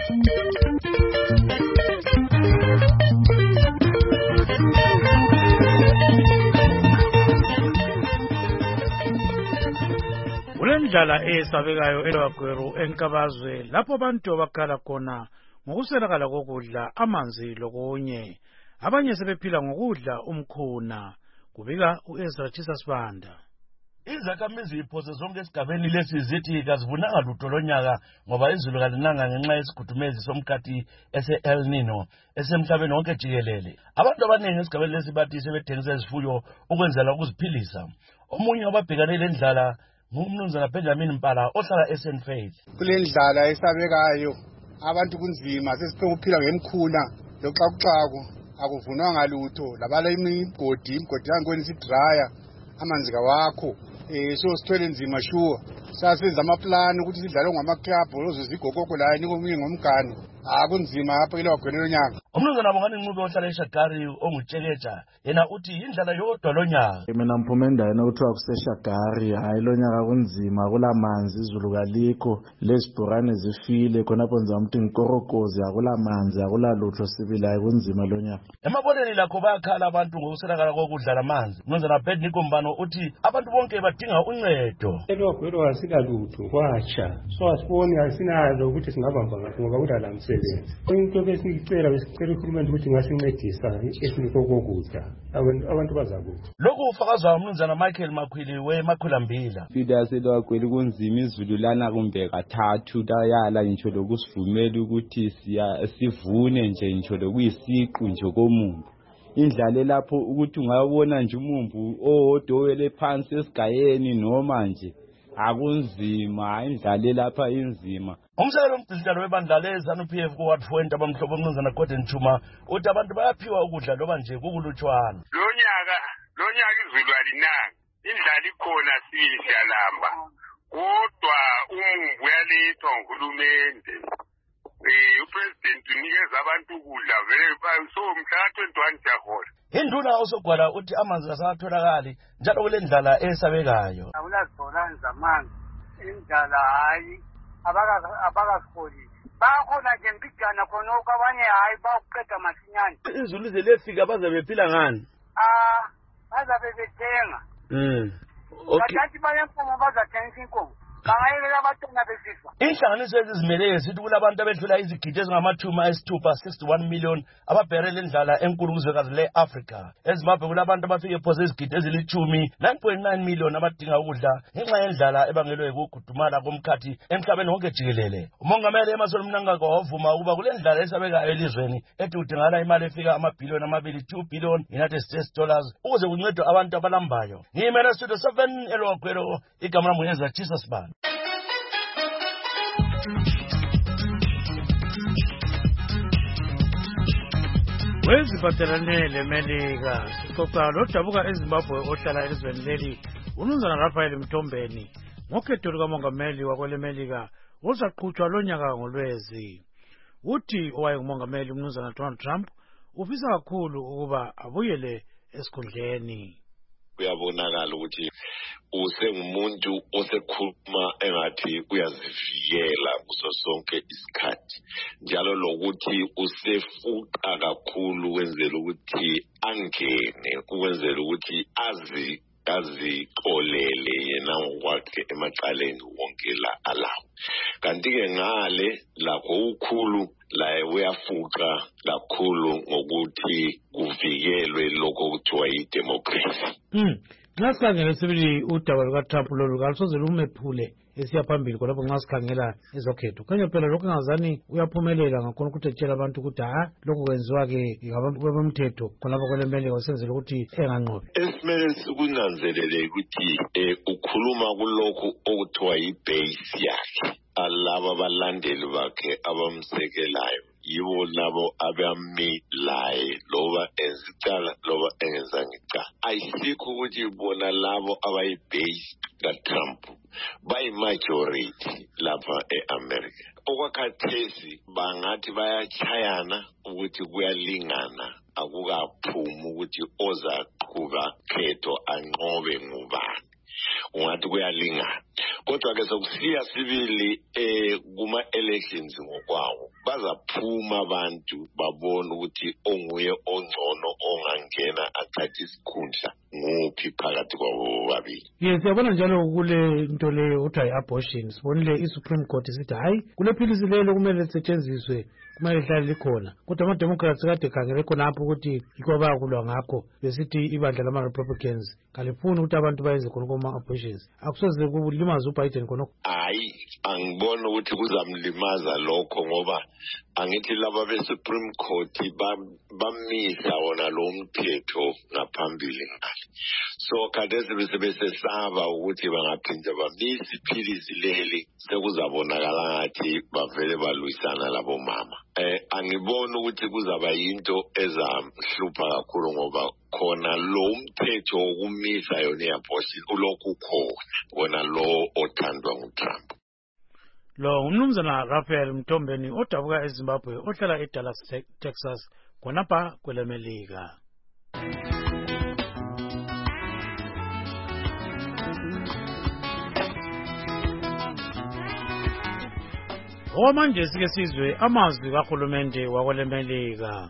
Kulendlala esabekayo elwagweru enkabazwe lapho abantu abakhala khona ngokuswelakala kokudla amanzi lokunye abanye sebephila ngokudla umkhuna kubika uEzra Chisasibanda. Izakhamizi iphose zonke esigabeni lesi zithi kazivunanga lutho lonyaka ngoba izulu kalinanga ngenxa yesigudumezi somkhathi ese-El Nino esemhlabeni wonke jikelele. Abantu abaningi esigabeni lesi bathi sebethengisa izifuyo ukwenzela ukuziphilisa. Omunye wababhekane lendlala ngumnumzana Benjamin Mpala ohlala eSt Faith. Kulendlala esabekayo abantu kunzima sesiphe ukuphila ngemkhuna loxakuxaku akuvunanga lutho labala imigodi imigodi yangweni sidraya amanzi kawakho eh so sithwele nzima sure sasenza amaplan ukuthi sidlale ngamaklub ozozigokoko la nikomunye ngomgani akunzima apha ile wagwenelo lonyaka. Umnumzana Bongani Ncube ohlala eShagari ongutshekeja yena uthi indlela yodwa lonyaka. Mina mphumenda yena uthiwa kuseShagari hayi lonyaka kunzima kulamanzi izulu kalikho lesibhorane zifile khonapho nzama ukuthi ngikorokoze akulamanzi akulalutho sibila kunzima lonyaka. Emaboneni lakho bayakhala abantu ngokuselakala kokudla lamanzi. Umnumzana Bedniko Mbano uthi abantu bonke badinga uncedo. Elogwero asikalutho kwacha so asiboni asinalo ukuthi singabamba ngakho ngoba kudala umsebenzi. Into besicela besicela uhulumende ukuthi ngasincedisa esiniko kokudla abantu bazakuthi. Lokhu ufakazwa umnumzana Michael Makhwili weMakhulambila. Fida selogwero kunzima izulu lana kumbe kathathu dayala ngisho lokusivumela ukuthi siya sivune nje ngisho lokuyisiqu nje komuntu. Indlala lapho ukuthi ungabona nje umumbu owodowele phansi esigayeni noma nje akunzima indlala lapha inzima. Umsekelo umgcinihlalo webandla leZANU P F ku-Ward four entabamhlobo umnumzana Gordon Chuma uthi abantu bayaphiwa ukudla loba nje kukulutshwana. Lonyaka lonyaka izulu alinanga indlala ikhona siyalamba kodwa umumbu uyalethwa nguhulumende. Eh upresident unikeza abantu ukudla vele so mhla twenty-one January. Induna osogwala uthi amanzi asatholakali njalo kule ndlala esabekayo. Akulazibholani zamanzi indlala hayi abakasifoli bakhona nje mpijana khonoko abanye hayi bakuqeda masinyane. Izulu lize lefika baze bephila ngani? Ah bazabe bethenga. Mm. Okay. Bathi bayemfumo bazathenga inkomo. Bangayekela abathenga besifa. Inhlanganiso ezizimeleyo zithi kulabantu abedlula izigidi ezingamathumi ayisithupha sixty-one million ababherele indlala enkulu kuzwekazi le-Africa. eZimbabwe kulabantu abafike ephose izigidi ezilithumi nine point nine million abadinga ukudla ngenxa yendlala ebangelwe ukugudumala komkhathi emhlabeni wonke jikelele. Umongameli Emmerson Mnangagwa wavuma ukuba kule ndlala esabekayo elizweni ethi kudingakala imali efika amabhiliyoni amabili two billion United States dollars ukuze kuncedwe abantu abalambayo. Ngiyimele Studio seven elogwero igama lami uEzra Chisasibanda. weziphathelane leMelika sixoxa lodabuka eZimbabwe ohlala elizweni leli uMnumzana Raphael Mtombeni ngokhetho lukamongameli wakweleMelika ozaqhutshwa lonyaka ngolwezi. Uthi owayengumongameli uMnumzana Donald Trump ufisa kakhulu ukuba abuyele esikhundleni. Kuyabonakala ukuthi usengumuntu osekhuluma engathi uyazivikela kuso sonke isikhathi njalo lokuthi usefuqa kakhulu wenzela ukuthi angene ukwenzela ukuthi azi azixolele yena ngokwakhe emacaleni wonke la alawo. Kanti-ke ngale lakho ukhulu laye uyafuqa kakhulu ngokuthi kuvikelwe lokho kuthiwa yidemocracy. Mm. Nxa sikhangela sibili udaba lukaTrump lolu kalusoze lumephule esiya phambili khonapho nxa sikhangela ezokhetho. Kanye phela lokhu engazani uyaphumelela ngakhona ukuthi etshela abantu ukuthi ha lokhu kwenziwa-ke ngabamthetho khonapho kweleMelika usenzela ukuthi enganqobi. Esimele sikunanzelele ukuthi um ukhuluma kulokhu okuthiwa yibase yakhe. Alaba abalandeli bakhe abamsekelayo yibo labo abamilaye loba ezicala loba engenzanga icala. Ayisikho ukuthi bona labo abayibase kaTrump bayi-majority lapha e-America. Okwakhathesi bangathi bayachayana ukuthi kuyalingana akukaphumi ukuthi ozaqhuba khetho anqobe ngubani. Ungathi kuyalingana kodwa ke sokusiya sibili eh kuma elections ngokwawo bazaphuma abantu babona ukuthi onguye ongcono ongangena athathe isikhundla nguphi phakathi kwabo babili. Yes, siyabona njalo kule into leyo uthi abortion sibonile iSupreme Court sithi hayi kule philisi lelo kumele lisetshenziswe kumele lihlale likhona kodwa ama-Democrats kade khangele khonapho ukuthi yikho bayakulwa ngakho besithi ibandla lama-Republicans kalifuni ukuthi abantu bayenze khona kuma-abortions. Akusoze kulimaze uBiden khonokho. Hayi angibona ukuthi kuzamlimaza lokho ngoba angithi laba be-Supreme Court bamisa wona lo mthetho ngaphambili ngale. So khathesi besebesesaba ukuthi bangaphinde bamisa iphilisi leli sekuzabonakala ngathi bavele balwisana labo mama. Eh angibona ukuthi kuzaba yinto ezamhlupha kakhulu ngoba khona lo mthetho wokumisa yona i-abortion ulokhu khona wona lo othandwa nguTrump. Lo uMnumzana Raphael Mtombeni odabuka eZimbabwe ohlala eDallas, Texas khonapha kweleMelika. Omanje sike sizwe amazwi kahulumende wakweleMelika.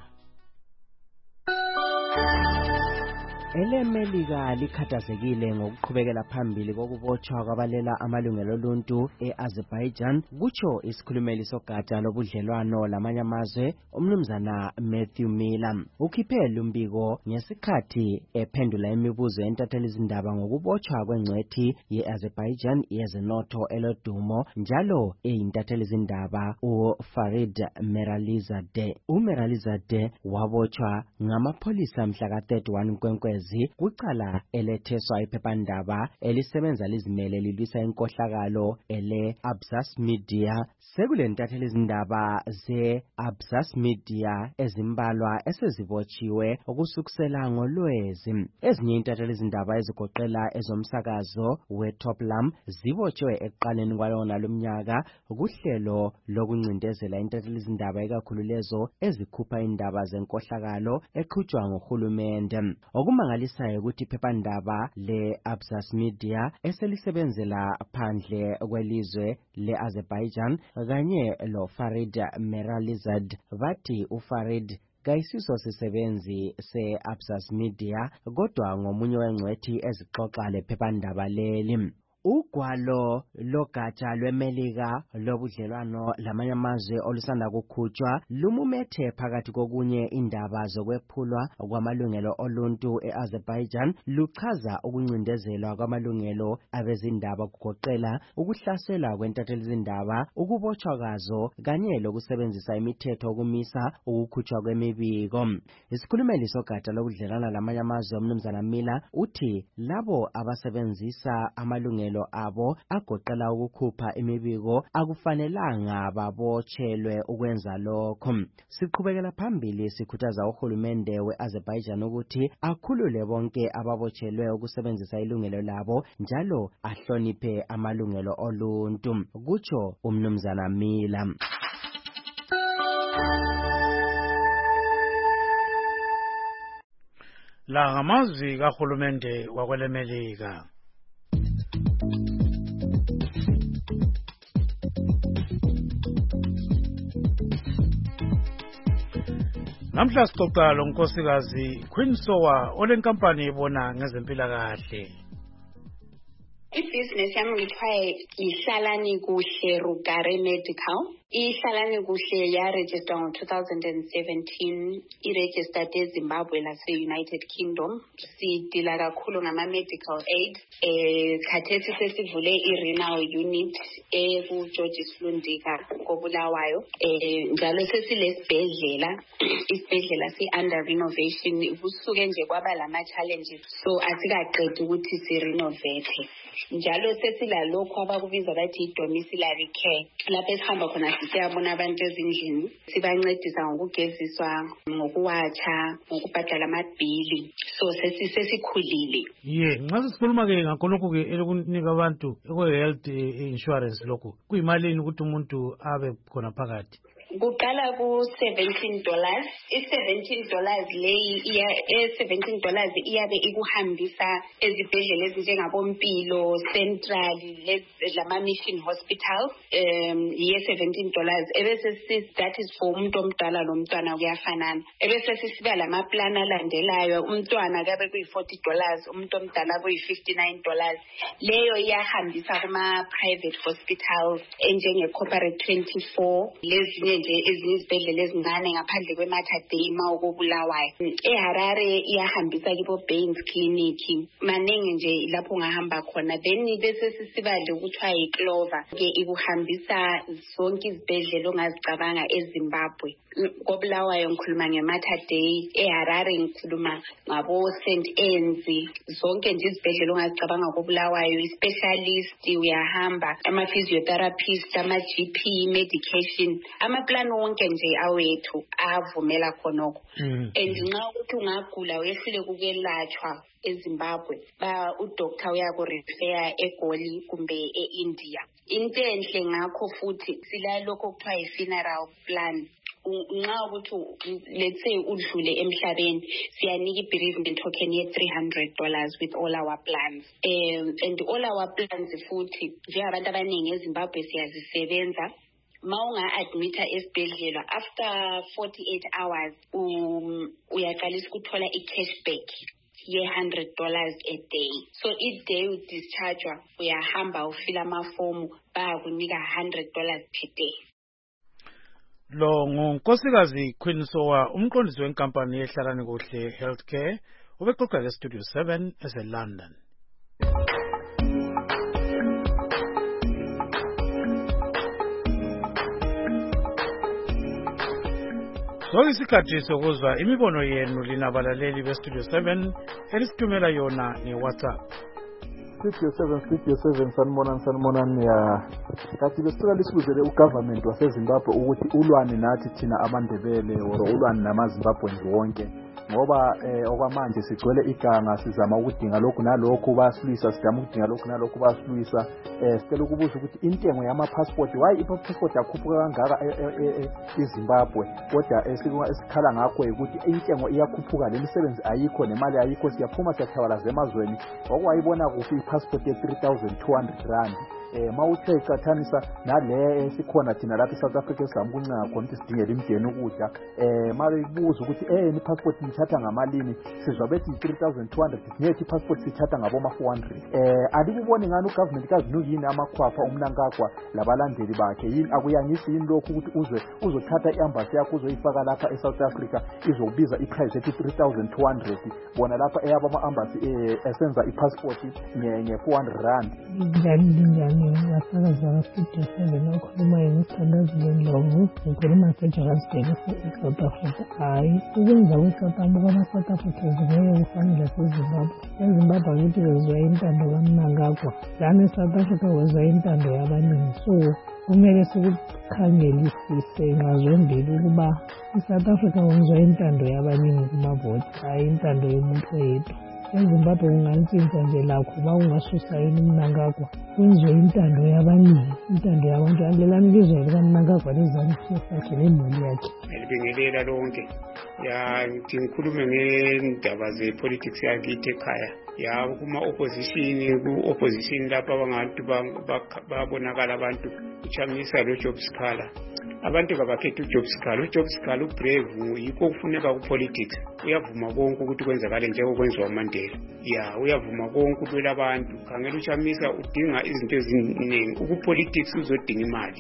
EleMelika likhathazekile ngokuqhubekela phambili kokubotshwa kwabalela amalungelo oluntu e-Azerbaijan kutsho isikhulumeli sogatsha lobudlelwano lamanye amazwe uMnumzana Matthew Miller. Ukhiphe lumbiko ngesikhathi ephendula imibuzo yentathelizindaba ngokubotshwa kwengcwethi ye-Azerbaijan yezenotho elodumo njalo eyintathelizindaba uFarid Meralizadeh. uMeralizadeh wabotshwa ngamapholisa mhla ka thirty-one Nkwenkwezi kucala eletheswa iphephandaba elisebenza lizimele lilwisa inkohlakalo ele Abzas Media. Sekule ntatheli izindaba ze Abzas Media ezimbalwa esezibotshiwe ukusukusela ngolwezi. Ezinye intatheli izindaba ezigoqela ezomsakazo weToplam zibotshiwe ekuqaleni kwalona lomnyaka kuhlelo lokuncindezela intatheli izindaba ekakhulu lezo ezikhupha indaba zenkohlakalo eqhutshwa nguhulumende. Okumangalisayo ukuthi iphephandaba le Abzas Media eselisebenzela phandle kwelizwe le-Azerbaijan kanye lo Farid Meralizadeh bathi uFarid kayisiso sisebenzi se-Abzas Media kodwa ngomunye wengcwethi ezixoxa lephephandaba leli. Ugwalo logatsha lweMelika lobudlelwano lamanye amazwe olusanda kukhutshwa lumumethe phakathi kokunye indaba zokwephulwa kwamalungelo oluntu e-Azerbaijan luchaza ukuncindezelwa kwamalungelo abezindaba kugoqela ukuhlasela kwentatheli izindaba ukubotshwa kwazo kanye lokusebenzisa imithetho ukumisa ukukhutshwa kwemibiko. Isikhulumeli sogatsha lobudlelwano lamanye amazwe uMnumzana Miller uthi labo abasebenzisa amalungelo amalungelo abo agoqela ukukhupha imibiko akufanelanga babotshelwe ukwenza lokho. Siqhubekela phambili sikhuthaza uhulumende we-Azerbaijan ukuthi akhulule bonke ababotshelwe ukusebenzisa ilungelo labo njalo ahloniphe amalungelo oluntu, kutsho umnumzana Mila. La ngamazwi kahulumende wakwelemelika. Namhla sixoxa lo nkosikazi Queen Sowa olenkampani ibona ngezempilakahle. Business yami ngithiwa ihlalani kuhle Rugare Medical. Ihlalani kuhle ya register ngo two thousand seventeen, I registered eZimbabwe lase United Kingdom. Sidila kakhulu ngama medical aid. Eh khathesi sesivule i-renal unit e ku George Slundika koBulawayo. Eh njalo sesilesibhedlela. Isibhedlela si under renovation. Kusuke nje kwaba lama challenges. So asikaqedi ukuthi si renovate. Njalo sesila lokho abakubiza bathi domiciliary care. Lapho esihamba khona siyabona abantu ezindlini, sibancedisa ngokugeziswa, ngokuwatsha, ngokubhadala amabhili. So sesisikhulile. Yeah, nxa sikhuluma ke ngakho ke elokunika abantu health insurance lokho. Kuyimalini ukuthi umuntu abe khona phakathi? Kuqala ku seventeen dollars. I seventeen dollars leyi iya e seventeen dollars iyabe ikuhambisa ezibhedlela ezinjengabompilo Central lama mission hospital. Um iye seventeen dollars. Ebese that is for umuntu omdala lomntwana kuyafanana. Ebese sisiba lama plan alandelayo. Umntwana kabe kuyi forty dollars, umuntu omdala kuyi fifty-nine dollars. Leyo iyahambisa kuma private hospitals enjenge Corporate twenty-four. Lezinye nje ezinye izibhedlela ezincane ngaphandle kweMater Dei mawukobulawayo. eHarare iyahambisa kibo Baines Clinic. Maningi nje lapho ungahamba khona. Then bese sisibale ukuthiwa iClover ke ikuhambisa zonke izibhedlela ongazicabanga eZimbabwe. Kobulawayo ngikhuluma ngeMater Dei, eHarare ngikhuluma ngabo Saint Enzi. Zonke nje izibhedlela ongazicabanga kobulawayo, ispecialist uyahamba, ama physiotherapist, ama G P, medication, ama plan wonke nje awethu avumela khonoko. And nxa ukuthi ungagula wehlule kukelatshwa eZimbabwe ba udoctor uyako refer eGoli kumbe eIndia. Into enhle ngakho futhi sila lokho kuthiwa i-funeral plan. Nxa ukuthi let's say udlule emhlabeni siyanika i-bereavement token ye three hundred dollars with all our plans. Um, and all our plans futhi njengabantu abaningi eZimbabwe siyazisebenza. Maunga admita esibhedlela after forty-eight hours um uyaqalisa ukuthola i-cashback ye one hundred dollars a day. So each day you discharge uyahamba ufila amafomu bayakunika one hundred dollars per day. Lo ngunkosikazi Queen Sowa umqondisi wenkampani yehlalani kuhle healthcare ubexoxa le Studio seven ese London. So isikhathi sokuzwa imibono yenu linabalaleli be Studio seven elisithumela yona ni WhatsApp. Studio seven Studio seven sanibonani sanibonani ya kathi besicela lisibuzele ugovernment waseZimbabwe ukuthi ulwane nathi thina abandebele or ulwane namaZimbabwe wonke ngoba eh, okwamanje sigcwele iganga sizama ukudinga lokhu nalokhu basilwisa sidama ukudinga lokhu nalokhu basilwisa eh sicela ukubuza ukuthi intengo yama passport why i-passport yakhuphuka kangaka eZimbabwe kodwa esikhala ngakho ukuthi intengo iyakhuphuka lemisebenzi ayikho nemali ayikho siyaphuma siyathwala emazweni okwayibona kuphi i-passport ye three thousand two hundred rand. Eh mawuthe icathanisa nale esikhona thina lapha eSouth Africa esidama kuncenga khona ukuthi sidingele imideni ukudla eh manje ibuza ukuthi eh ni passport nithatha ngamalini sizwa bethi three thousand two hundred nethi passport sithatha ngabo ma four hundred eh alikuboni ngani ugovernment kazinuki yini amakhwapha umnankakwa labalandeli bakhe yini akuyangisi yini lokho ukuthi uzwe uzothatha iembassy yakho uzoyifaka lapha eSouth Africa izokubiza iprice ethi three thousand two hundred bona lapha eyaba ama embassy esenza ipassport nge four hundred rand. Sibongile ngasakaza Studio seven okhuluma ngisithandazile Ndlovu ngikhuluma seJohannesburg eSouth Africa. Hayi ukwenza kweSouth Africa ama-South Africans ngeke kufanele kuZimbabwe. eZimbabwe akithi wezwa intando kaMnangagwa, lana eSouth Africa wezwa intando yabaningi. So kumele sikukhangelisise ngazombili ukuba iSouth Africa wenzwa intando yabaningi kumavoti, hayi intando yomuntu oyedwa. eZimbabwe kungantshintsha nje lakho ba ungasusa yini uMnangagwa kwenziwe intando yabaningi, intando yabantu alelani ilizwe likaMnangagwa lezaniphiwe sakhe nemuli yakhe. Ngibingelela lonke ya ngikhulume ngendaba ze-politics yakithi ekhaya ya kuma opposition ku-opposition lapha abantu babonakala abantu uchamisa lo Job Sikhala. Abantu kabakhetha uJob Sikhala. uJob Sikhala ubrave yikho kufuneka ku-politics. Uyavuma konke ukuthi kwenzakale njengokwenziwa uMandela. Ya uyavuma konke ukulwela abantu. Khangela uchamisa udinga izinto eziningi. Uku-politics uzodinga imali.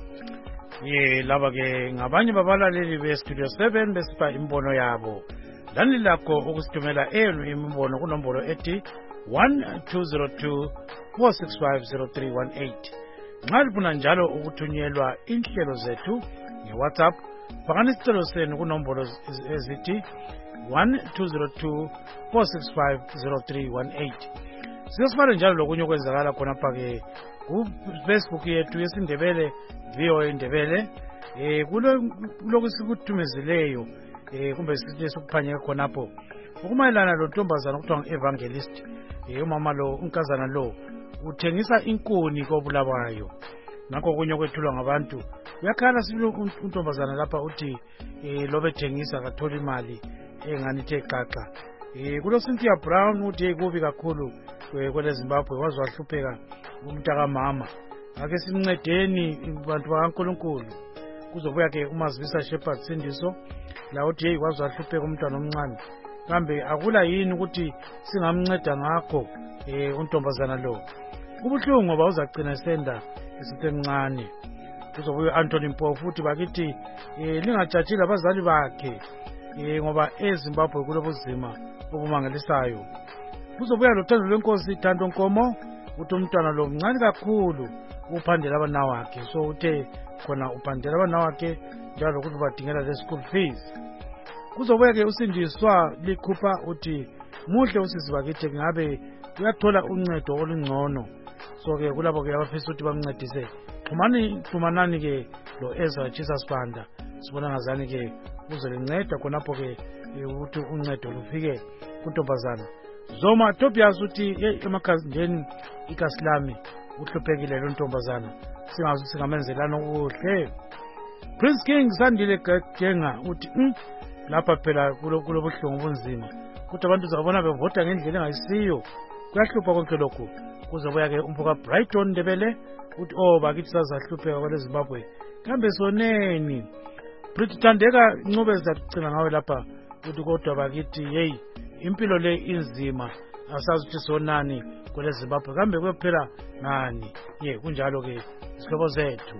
Ye laba ke ngabanye babalaleli be-Studio seven besipha imbono yabo. Lani lakho ukusithumela enu imibono kunombolo ethi one two zero two four six five zero three one eight. Nxa lifuna njalo ukuthunyelwa inhlelo zethu nge-WhatsApp, fakani isicelo senu kunombolo ezithi one two zero two four six five zero three one eight. Siyosibale njalo lokunye okwenzakala khonapha-ke ku-Facebook yethu yesiNdebele V O A Ndebele. Eh kulokhu sikuthumezeleyo eh kumbe sithi sikuphanyeka khonapho ukumayelana lo ntombazana okuthiwa ngu-evangelist. Eh umama lo unkazana lo uthengisa inkuni kobulawayo, ngakho kunye kwethulwa ngabantu. Uyakhala sibilo untombazana lapha uthi eh lobe thengisa kathola imali engani ithe xaxa. Eh kulo Cynthia Brown uthi kubi kakhulu kwele Zimbabwe wazwa hlupheka umntaka mama. Ake simncedeni abantu bakaNkulunkulu. Kuzobuya ke uMazibisa Shepherd Sindiso la uthi hey wazwa hlupheka umntwana omncane. Kambe akula yini ukuthi singamnceda ngakho eh untombazana lo. Kubuhlungu ngoba uzagcina senda esisemncane. Kuzobuya Anthony Mpofu futhi bakithi eh lingajajile abazali bakhe eh ngoba eZimbabwe kulobuzima obumangalisayo. Kuzobuya lothando lwenkosi Thando Nkomo uthi umntwana lo mncane kakhulu uphandela abana wakhe, so uthe khona uphandela abana wakhe njalo ukuthi badingela le school fees. Kuzobuya ke usindiswa likhupha uthi muhle usisi bakithi ngabe uyathola uncedo olungcono. So ke kulabo ke abafisa ukuthi bamncedise xhumani xumanani ke lo Ezra Jesus Banda sibona ngazani ke uzolinceda khonapho ke ukuthi uncedo lufike kuntombazana. Zoma Tobias uthi emakhazindeni ikasilami uhluphekile lo ntombazana singazi singamenzelana okuhle. Prince King Sandile Gagenga uthi lapha phela kulobuhlungu bunzima ukuthi abantu zabona bevota ngendlela engayisiyo kuyahlupha konke lokho. Kuzobuya ke umfoka Brighton Ndebele uthi oh bakithi sazahlupheka kwele Zimbabwe kambe soneni. Bright Thandeka Ncube zakucina ngawe lapha uthi kodwa bakithi hey impilo le inzima asazi ukuthi sonani kwele Zimbabwe kambe kwephela ngani. Ye kunjalo ke isihlobo zethu.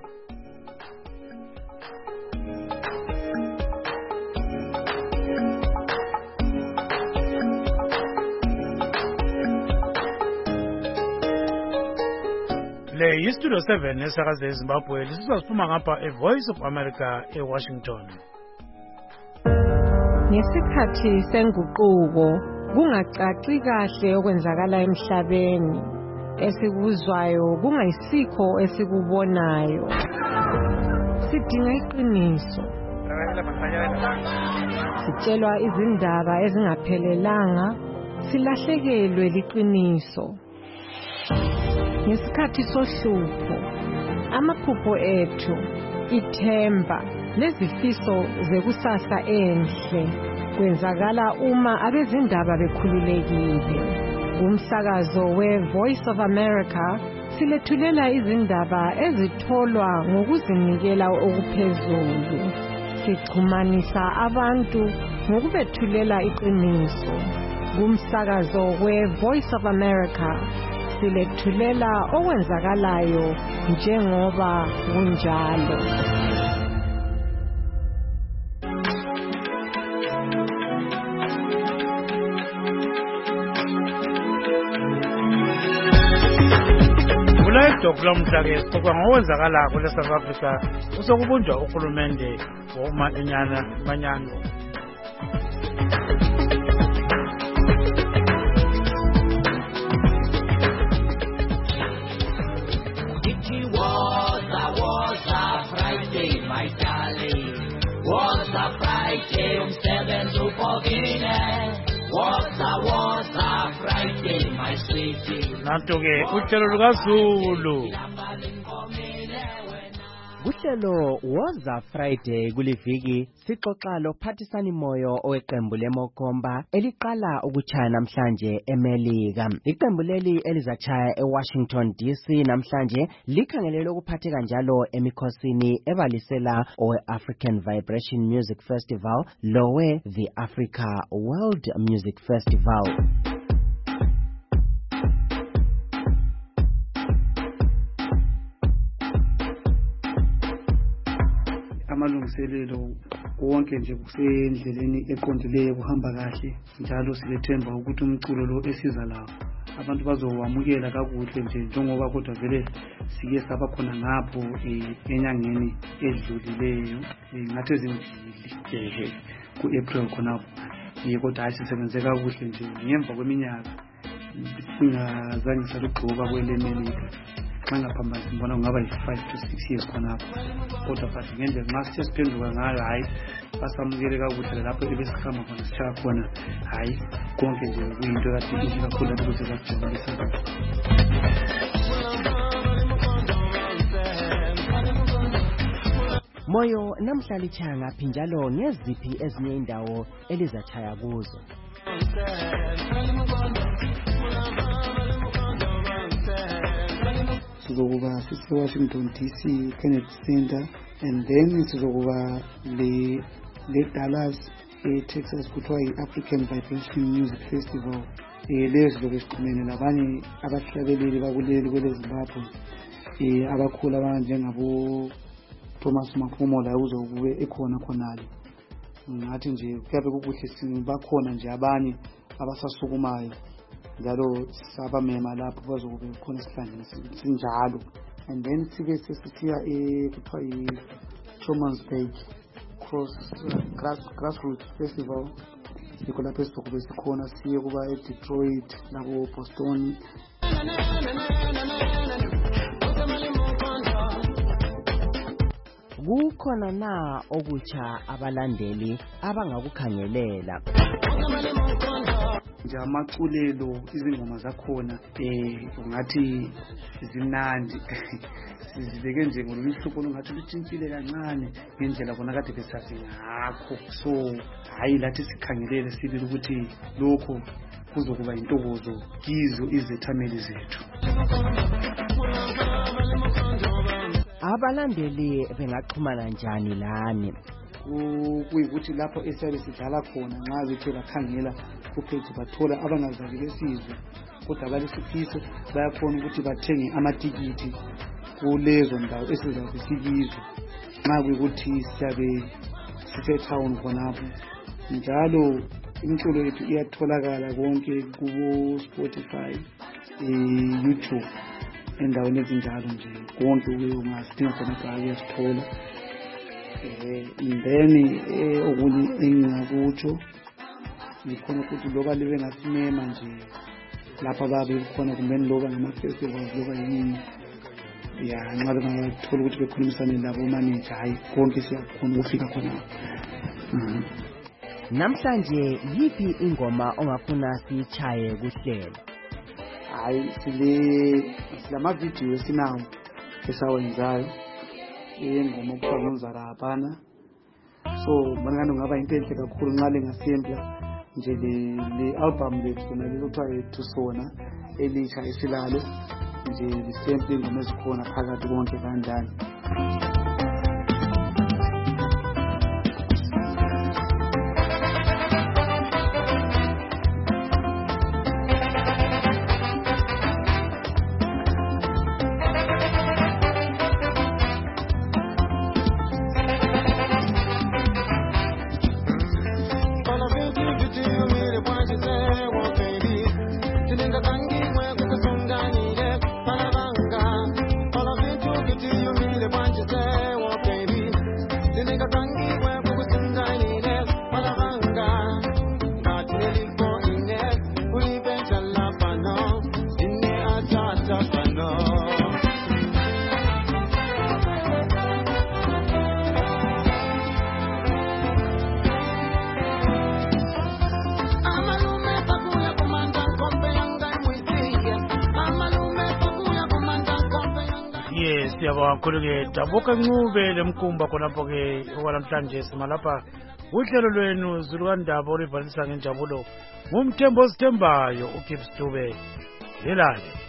Le yiStudio seven esakaze eZimbabwe lisizasiphuma ngapha eVoice of America eWashington. Ngesikhathi senguquko kungacaci kahle okwenzakala emhlabeni, esikuzwayo kungayisikho esikubonayo. Sidinga iqiniso. Sitshelwa izindaba ezingaphelelanga, silahlekelwe liqiniso. Ngesikhathi sohlupho, amaphupho ethu, ithemba, lezifiso zekusasa enhle kwenzakala uma abezindaba bekhululekile. Umsakazo we-Voice of America silethulela izindaba ezitholwa ngokuzinikela okuphezulu. Sixhumanisa abantu ngokubethulela iqiniso. Kumsakazo we-Voice of America silethulela okwenzakalayo njengoba kunjalo. Uketo kulamhla-ke sixoxa ngokwenzakala kule South Africa usokubunjwa uhulumende womanyano. Was a Friday, um seven to fourteen. Was a was a Friday, my sweetie. Nanto-ke uhlelo lukaZulu. Kuhlelo Woza Friday kuliviki sixoxa lo Phathisani Moyo oweqembu leMokomba eliqala ukuchaya namhlanje eMelika. Iqembu leli elizachaya eWashington D C namhlanje likhangelele ukuphatheka njalo emikhosini ebalisela owe African Vibration Music Festival lowe the Africa World Music Festival. Amalungiselelo konke nje kusendleleni eqondileyo kuhamba kahle njalo silethemba ukuthi umculo lo esiza lawo abantu bazowamukela kakuhle nje njengoba kodwa vele sike saba khona ngapho enyangeni edlulileyo ngathi ezimbili ku April khona kodwa asisebenze kakuhle nje ngemva kweminyaka singazange salugqoka kwelemelika ngaphambanisa ngibona kungaba yi-five to six years khonapho kodwa but ngendlela nxa sithe siphenduka ngayo hhayi basamukele kakuhle lapho ebesihamba khona sishaya khona hhayi konke nje kuyinto kade inhle kakhulu lapho ukuze bakujabulisa kahle. Moyo namhla lichaya ngaphi njalo ngeziphi ezinye indawo elizachaya kuzo? Sizokuba sise-Washington D C Kennedy Center and then sizokuba le le Dallas e-Texas kuthiwa yi-African Vibration Music Festival. Leyo sizobe siqhumene labanye abahlabeleli bakuleli kwele Zimbabwe abakhulu abanjengabo Thomas Maphumo la uzokube ekhona khonale. Ngathi nje kuyabe kukuhle sibakhona nje abanye abasasukumayo njalo sabamema lapho bazokube khona isihlangene sinjalo and then sibe sesisiya ekuthiwa yi-Chomansburg Cross Grass Grassroots Festival yikho lapho esizokube sikhona siye kuba eDetroit nabo Boston. Kukhona na okutsha abalandeli abangakukhangelela? Nje amaculelo izingoma zakhona eh ungathi zimnandi sizibeke nje ngoluhlupho ungathi lutshintshile kancane ngendlela bona kade besazi ngakho so hayi lathi sikhangelele sibili ukuthi lokho kuzokuba intokozo kizo izethameli zethu. Abalandeli bengaxhumana njani lani? Kuyikuthi lapho esabe sidlala khona nxa bethe bakhangela kuphethe bathola abangazazi besizwe kodwa balesifiso bayakhona ukuthi bathenge amatikiti kulezo ndawo esizabe sikizo nxa kuyikuthi siyabe sise-town khonapho njalo imculo yethu iyatholakala konke kubo-Spotify, YouTube endaweni ezinjalo nje konke ungasidinga khona kuyasithola. Then okunye engingakutsho ngikhona ukuthi loba libe ngasimema nje lapha babe khona kumbe loba ngama-festivals loba yini ya nxa bengathola ukuthi bekhulumisane labo manager hayi konke siyakhona ukufika khona. Namhlanje yiphi ingoma ongafuna siyichaye kuhlelo? Hayi sile silamavidiyo esinawo esawenzayo ingoma okufaka nozarabana so mangani ungaba into enhle kakhulu nxa lengasempla nje le album lethu lona lokuthiwa Tusona elisha esilalo nje lisemple ingoma ezikhona phakathi konke kanjani. siyabonga kakhulu-ke Dabuka Ncube lemkumba khonapho-ke okwanamhlanje simalapha uhlelo lwenu zulukandaba oluvalisa ngenjabulo ngumthembo osithembayo uGibbs Dube yelale.